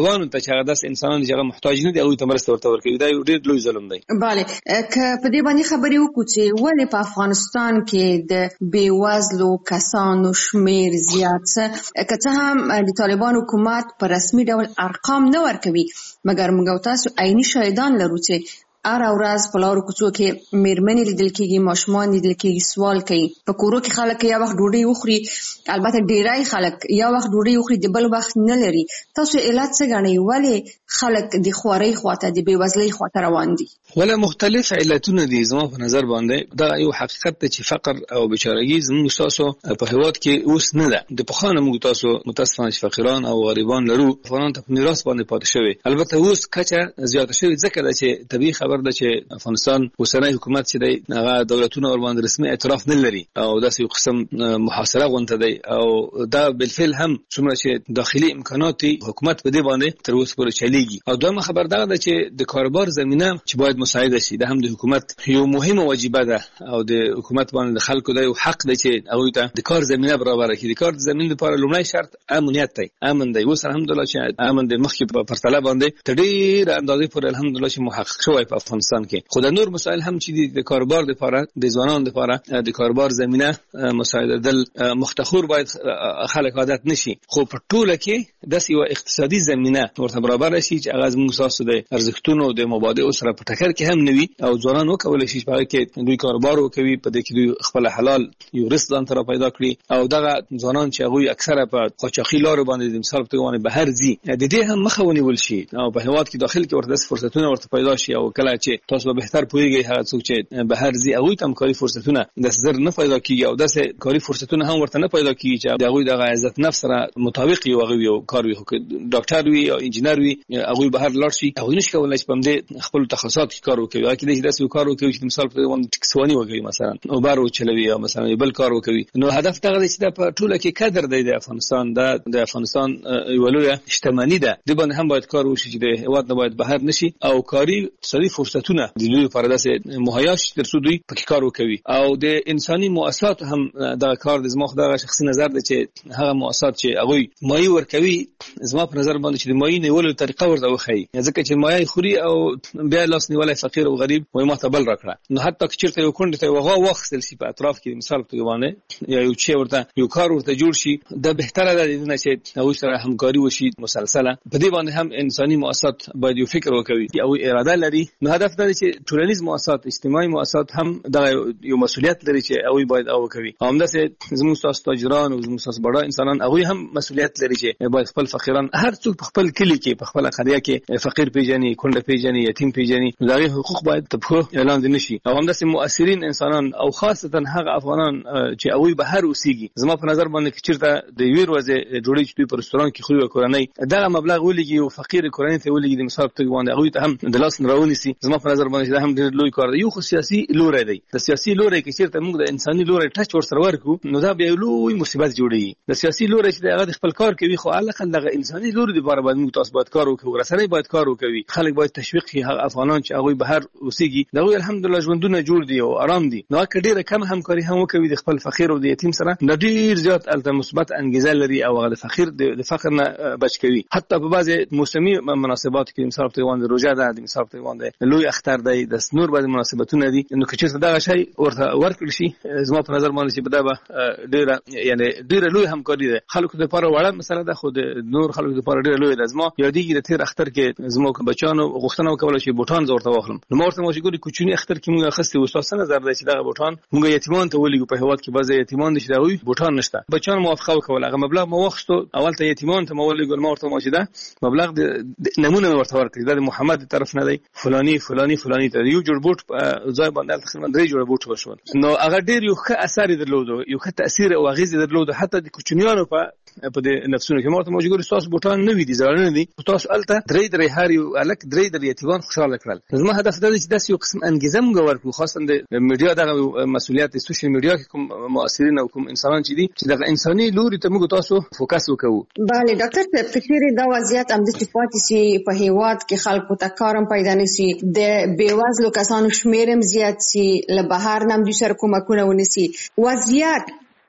خپلوانو ته چې هغه داس انسانان چې هغه محتاج نه دي هغوی ته مرسته ورته ورکوي. دا یو ډېر لوی ظلم دی. بله که په دې باندې خبرې وکړو چې ولې په افغانستان کې د بېوزلو کسانو شمیر زیات څه که څه هم د طالبان حکومت په رسمي ډول ارقام نه ورکوي مګر موږ او تاسو عیني شاهدان لرو چې هره ورځ په لارو کوڅو کې مېرمنې لیدل کېږي، ماشومان لیدل کېږي سوال کوي. په کورو کې خلک یا وخت ډوډۍ وخوري، البته ډېری خلک یا وخت ډوډۍ وخوري د بل وخت نه لري. تاسو علت څه ګڼئ ولې خلک د خوارۍ خواته د بېوزلۍ خواته روان دي؟ ولا مختلف علتونه دي زما په نظر باندې. دا یو حقیقت دی چې فقر او بیچارهګي زموږ تاسو په هیواد کې اوس نه ده. د پخوانه موږ تاسو متاسفانه فقیران او غریبان لرو، افغانان ته په میراث باندې پاتې شوی. البته اوس کچه زیاته شوی ځکه چې طبيعي خبر ده چې افغانستان اوسنی حکومت چې دی هغه دولتونه ور باندې رسمي اعتراف نه لري او داسې یو قسم محاصره غونډه دی او دا بالفعل هم څومره چې داخلي امکانات حکومت په دې باندې تر اوسه پورې چلیږي. او دویمه خبر دا ده چې د کاروبار زمينه چې باید مساعده شي، دا هم د حکومت یو مهمه واجبه ده او د حکومت باندې خلکو د یو حق دی چې هغه ته د کار زمينه برابر کړي. د کار زمينه لپاره لومړی شرط امنیت دی. امن دی. اوس الحمدلله چې امن د مخکې په پرتله باندې تر ډېر اندازې پورې الحمدلله چې محقق شوی په افغانستان کې. خو د نور مسایل هم چې د کاروبار لپاره د ځوانانو لپاره د کاروبار زمينه مساعده دل مختخور باید خلک عادت نشي. خو په ټوله کې د یو اقتصادي زمينه ورته برابر شي چې هغه موږ تاسو د ارزښتونو د مبادئ سره په ټکر کې هم نوي او ځوانان وکولای شي په کې دوی کاروبار وکوي، په دې کې دوی خپل حلال یو رزق ځان ته پیدا کړي او دغه ځوانان چې هغه اکثره په قاچاقي لارو باندې د مثال په توګه بهر ځي د دې هم مخه ونیول شي او په هیواد کې داخل کې ورته فرصتونه ورته پیدا شي او کله چې تاسو به بهتر پوهیږئ هغه څوک چې بهر ځي هغه ته هم کاري فرصتونه د زر نه پیدا کیږي او داسې کاري فرصتونه هم ورته نه پیدا کیږي چې هغه د عزت نفس سره مطابق یو هغه یو کار وي، ډاکټر وي او انجینر وي، هغه بهر لاړ شي هغه نشي کولای چې په دې خپل تخصصات کې کار وکړي. هغه کې داسې کار وکړي چې مثال په توګه ټکسوانی وکړي مثلا او بارو چلوي او مثلا بل کار وکړي. نو هدف دا دی چې په ټوله کې قدر دی د افغانستان د د افغانستان یو لوی شتمنۍ ده. د باندې هم باید کار وشي چې د هیواد نه باید بهر نشي او کاري اقتصادي فرصتونه د دوی لپاره داسې مهیا شي تر څو دوی پکې کار وکړي. او د انساني مؤسسات هم دا کار د زما خدای شخصي نظر دی چې هغه مؤسسات چې هغه مایي ورکوي زما په نظر باندې چې د مایي نیولو طریقه ورته وخی، ځکه چې مایي خوري او بیا لاس نیولای فقیر او غریب وای ما ته بل راکړه. نو حتی که چیرته یو کونډه ته وغه وخت سي په اطراف کې مثال په توګه باندې یا یو چې ورته یو کار ورته جوړ شي دا بهتره ده نه چې نو سره همکاري وشي مسلسله. په دې باندې هم انساني مؤسسات باید یو فکر وکړي او اراده لري. نو هدف دا دی چې ټولنیز مؤسسات اجتماعي مؤسسات هم دا یو مسؤلیت لري چې هغه باید او کوي. همداسې زموږ تاسو تاجران او زموږ تاسو بڑا انسانان هغه هم مسؤلیت لري چې باید خپل فقیران هر څوک په خپل کلی کې په خپل قريه کې فقیر پیژني، کونډه پیژني، یتیم پیژني. دغه حقوق باید په اعلان دي نشي. او همداسې مؤثرین انسانان او خاصتا هغه افغانان چې هغه بهر اوسېږي زما په نظر باندې چیرته د ویر وځي جوړی چې په رستوران کې خو کورنۍ دغه مبلغ ولګي او فقیر کورنۍ ته ولګي د مثال په توګه باندې هغه ته هم د لاس راونی سي. زما په نظر باندې دا هم ډېر لوی کار دی. یو خو سیاسي لوري دی. د سیاسي لوري کې چیرته موږ د انساني لوري ټچ ور سره ورکو نو دا به لوی مصیبت جوړي. د سیاسي لوري چې هغه خپل کار کوي خو الکه دغه انساني لوري لپاره باید موږ تاسو باید کار وکړو، رسنۍ باید کار وکړي، خلک باید تشویق کړي هغه افغانان چې هغه بهر اوسېږي دغه الحمدلله ژوندونه جوړ دي او آرام دي. نو که ډیره کم همکاري هم وکوي د خپل فقیر او د یتیم سره د ډیر زیات الته مثبت انګیزه لري او هغه د فقیر د فقر نه بچ کوي. حتی په بعضي موسمي مناسبات کې مثال په توګه روزه ده، د مثال په توګه لوی اختر دی، د نور بعضي مناسبتونه دي. نو که چیرته دغه شی ورته ورکړل شي زما په نظر باندې چې په دغه ډیره یعنی ډیره لوی همکاري ده. خلکو لپاره وړه مسله ده خو د نور خلکو لپاره ډیره لوی ده. زما یادېږي د تیر اختر کې زما بچانو غوښتنه وکړه چې بوټان زورته واخلم. نو مورته مو چې ګوري کوچنی اختر کې موږ اخستې استاد سره نظر دی چې دغه بوټان موږ یتیمان ته ولګو. په هیواد کې بعضي یتیمان دي چې دغه بوټان نشته. بچان موافقه وکړه هغه مبلغ مو وخستو اول ته یتیمان ته مو ولګو. مورته مو چې دا مبلغ د نمونه ورته ورکړي د محمد طرف نه دی فلانی فلانی فلانی ته یو جوړ بوټ ځای باندې تقریبا درې جوړ بوټ وشول. نو هغه ډیر یو ښه اثر درلود، یو ښه تاثیر او غیز درلود حتی د کوچنیانو په په د نفسونو کې. مورته موجود تاسو بوټان نه وي دي ځړنه دي تاسو الته درې درې هر یو الک درې درې یتیمان خوشاله کړل. زما هدف دا دی چې داسې یو قسم انګیزه موږ ورکړو خاصه د میډیا دغه مسؤلیت د سوشل میډیا کې کوم مؤثرین او کوم انسانان چې دي چې دغه انساني لوري ته موږ تاسو فوکس وکړو. bale ډاکټر په فکر دا وضعیت هم د صفات سي په هیواد کې خلکو ته کارم پیدا نشي، د بیوازلو کسانو شمیرم زیات سي، له بهر نم د سر کومکونه ونسي. وضعیت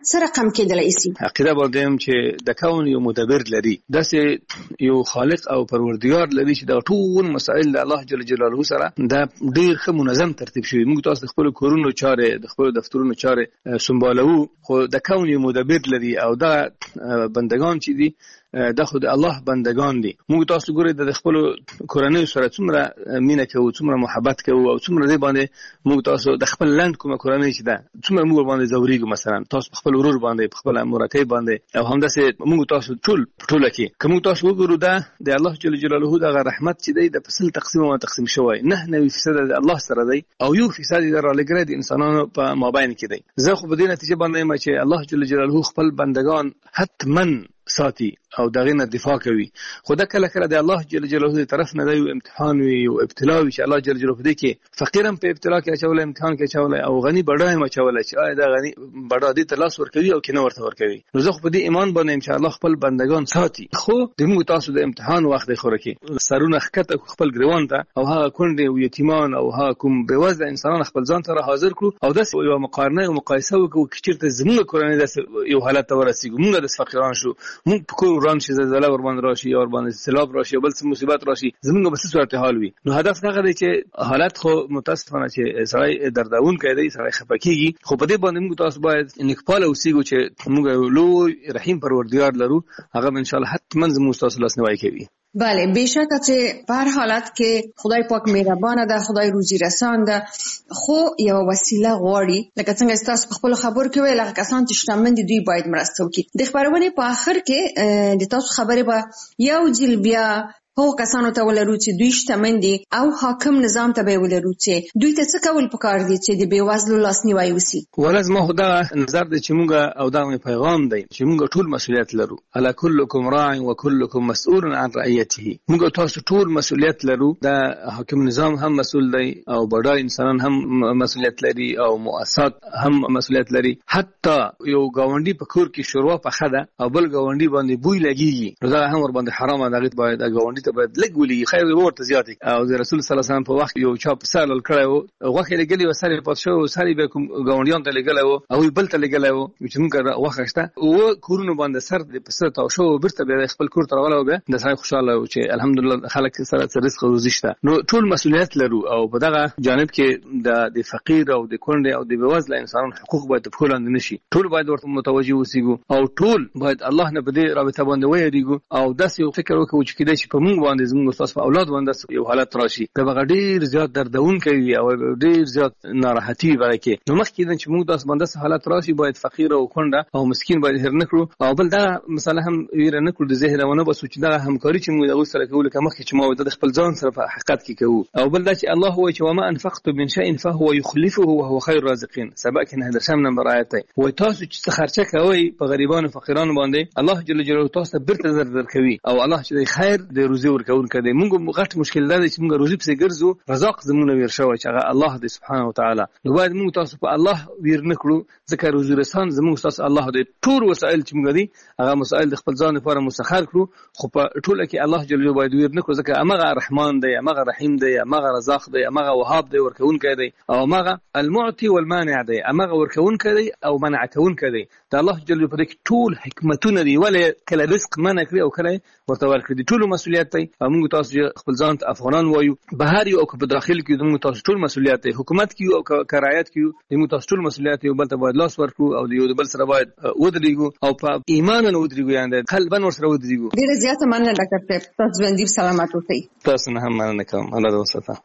سره کم کېدلای شي؟ عقیده باندې چې د کون یو مدبر لري، داسې یو خالق او پروردګار لري چې دا ټول مسائل د الله جل جلاله سره دا ډیر ښه منظم ترتیب شوی. موږ تاسو د خپل کورونو چارې د خپل دفترونو چارې سمبالو، خو د کون یو مدبر لري او دا بندگان چې دي دا خو د الله بندگان دي. موږ تاسو ګورئ د خپل کورنۍ سره څومره مینه کوو، څومره محبت کوو او څومره دې باندې موږ تاسو د خپل لاند کومه کورنۍ چې ده څومره موږ باندې زوريګو، مثلا تاسو خپل ورور باندې خپل مرکه باندې او همداسې موږ تاسو ټول ټول کې کوم تاسو وګورو دا د الله جل جلاله د رحمت چې دی د فصل تقسیم او تقسیم شوی نه نوي فیصد د الله سره دی او یو فیصد د رالګره د انسانانو په مابین کې دی. زه خو په دې نتیجه باندې ما چې الله جل جلاله خپل بندگان حتما ساتي او دغه نه دفاع کوي، خو دا کله کله د الله جل جلاله دی طرف نه دی امتحان وي او ابتلا وي چې الله جل جلاله دې کې فقیرم په ابتلا کې اچول، امتحان کې اچول او غني بډای ما اچول چې آیا دا غني بډا دې تلاس ور کوي او کنه ورته ور کوي. نو زه خو په دې ایمان باندې ان شاء الله خپل بندگان ساتي، خو د موږ تاسو د امتحان وخت دی خوره کې سرونه خکته خپل ګریوان ته او هغه کونډې او یتیمان او هغه کوم بېوزله انسانان خپل ځان ته حاضر کړو او داس یو مقارنه او مقایسه وکړو چې چیرته زموږ کورنۍ داس یو حالت ته ورسیږو، موږ د فقیران شو، موږ په کور وران شي زلزلہ ور باندې راشي یا ور باندې سیلاب راشي بل څه مصیبت راشي، زموږ به څه صورت حال وي. نو هدف دا دی چې حالت خو متاسفانه چې سړی دردون کوي، سړی خپکیږي، خو په دې باندې موږ تاسو باید نکپاله اوسېږو چې موږ لوی رحیم پروردګار لرو، هغه ان شاء الله حتما زموږ تاسو لاس نیوی کوي. بله بېشکه چې په هر حالت کې خدای پاک مهربانه ده، خدای روزي رسان ده، خو یو وسیله غواړي. لکه څنګه تاسو په خپل خبرو کې ویل هغه کسان چې شتمن دي دوی باید مرسته وکړي. د خبرونې په آخر کې د تاسو خبرې به یو ځل بیا هغو کسانو ته ولرو چې دوی شتمن دي او حاکم نظام ته به ولرو چې دوی ته څه کول پکار دي چې د بېوزلو لاسنیوی وشي. ولز ما خو دا نظر دی چې موږ او دا پیغام دی چې موږ ټول مسؤلیت لرو. الا کلکم راع وکلکم مسؤول عن رعیته. موږ تاسو ټول مسؤلیت لرو. دا حاکم نظام هم مسؤل دی او بډای انسانان هم مسؤلیت لري او مؤسسات هم مسؤلیت لري. حتی یو گاونډي په کور کې شوروا پخه ده او بل گاونډي باندې بوی لګیږي، دا هم ور باندې حرام ده، باید گاونډي ته باید لږ ولي خیر ورته زیات. او د رسول صلی الله علیه وسلم په وخت یو چا په سال کړو غوخه لګلی و سره پات شو سره به کوم گاونډیان ته لګلو او بل ته لګلو چې موږ وخه شته او کورونو باندې سر د پسته تا شو برته به خپل کور تر ولو به د سړی خوشاله و چې الحمدلله خلک سره رزق روزي شته. نو ټول مسؤلیت لرو او په دغه جانب کې د د فقیر او د کونډې او د بېوزله انسانانو حقوق باید په کولند نشي. ټول باید ورته متوجي اوسېږو او ټول باید الله نه بده رابطه باندې ويریږو او داسې فکر وکړو چې کله چې په موږ باندې زموږ تاسو په اولاد باندې یو حالت راشي دا به ډیر زیات دردون کوي او ډیر زیات ناراحتي ورکه. نو مخکې چې موږ تاسو باندې حالت راشي باید فقیر او کونډه او مسکین باید هر نکړو او بل دا مثلا هم ویره نکړو د ذهنونه بس چې دا همکاري چې موږ د سره کوو لکه مخکې چې ما د خپل ځان سره په حقیقت کې کوو او بل دا چې الله هو چې وما انفقت من شيء فهو يخلفه وهو خير الرازقين. سبق نه د شم نمبر آیت وي تاسو چې خرچه کوي په غریبانو فقیرانو باندې الله جل جلاله تاسو برته زر در کوي او الله چې خیر د روزي ورکون کړي. موږ غټ مشکل ده چې موږ روزي په ګرځو رزاق زمونه ویر شوی چې هغه الله دې سبحانه وتعالى. نو باید موږ تاسو په الله ویر نکړو ځکه روزي رسان زموږ تاسو الله دې ټول وسایل چې موږ دي هغه مسائل د خپل ځان لپاره مسخر کړو، خو په ټوله کې الله جل جلاله باید ویر نکړو ځکه هغه رحمان دی، هغه رحیم دی، هغه رزاق دی، هغه وهاب دی، ورکون کوي او هغه المعطي والمانع دی، هغه ورکون کوي او منع کون کوي. دا الله جل جلاله په دې ټول حکمتونه دی ولې کله رزق منع کړی او کله ورته ورکړي. ټول مسؤلیت دی. موږ تاسو خپل ځان ته افغانان وایو، بهر یو او په داخل کې موږ تاسو ټول مسؤلیت دی. حکومت کې او کرایت کې موږ تاسو ټول مسؤلیت یو بل ته باید لاس ورکړو او یو بل سره باید ودرېږو او په ایمان نه ودرېږو، یعنی قلبا ور سره ودرېږو. ډیره زیاته مننه ډاکټر صاحب، تاسو ژوندۍ سلامت اوسئ. تاسو نه هم مننه کوم. الله دې وساته.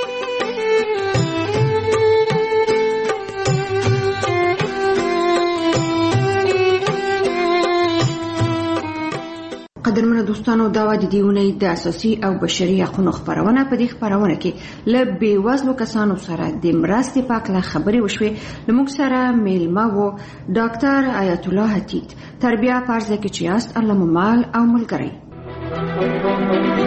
قدرمنو دوستانو دا و د دې اونۍ د اساسي او بشري حقوقو خبرونه. په دې خبرونه کې له بېوزلو کسانو سره د مرستې په اړه خبرې وشوې. له موږ سره میلمه و ډاکټر آیت الله حتیت، تربیه په عرضه کې چې یاست الله مو مال او ملګری.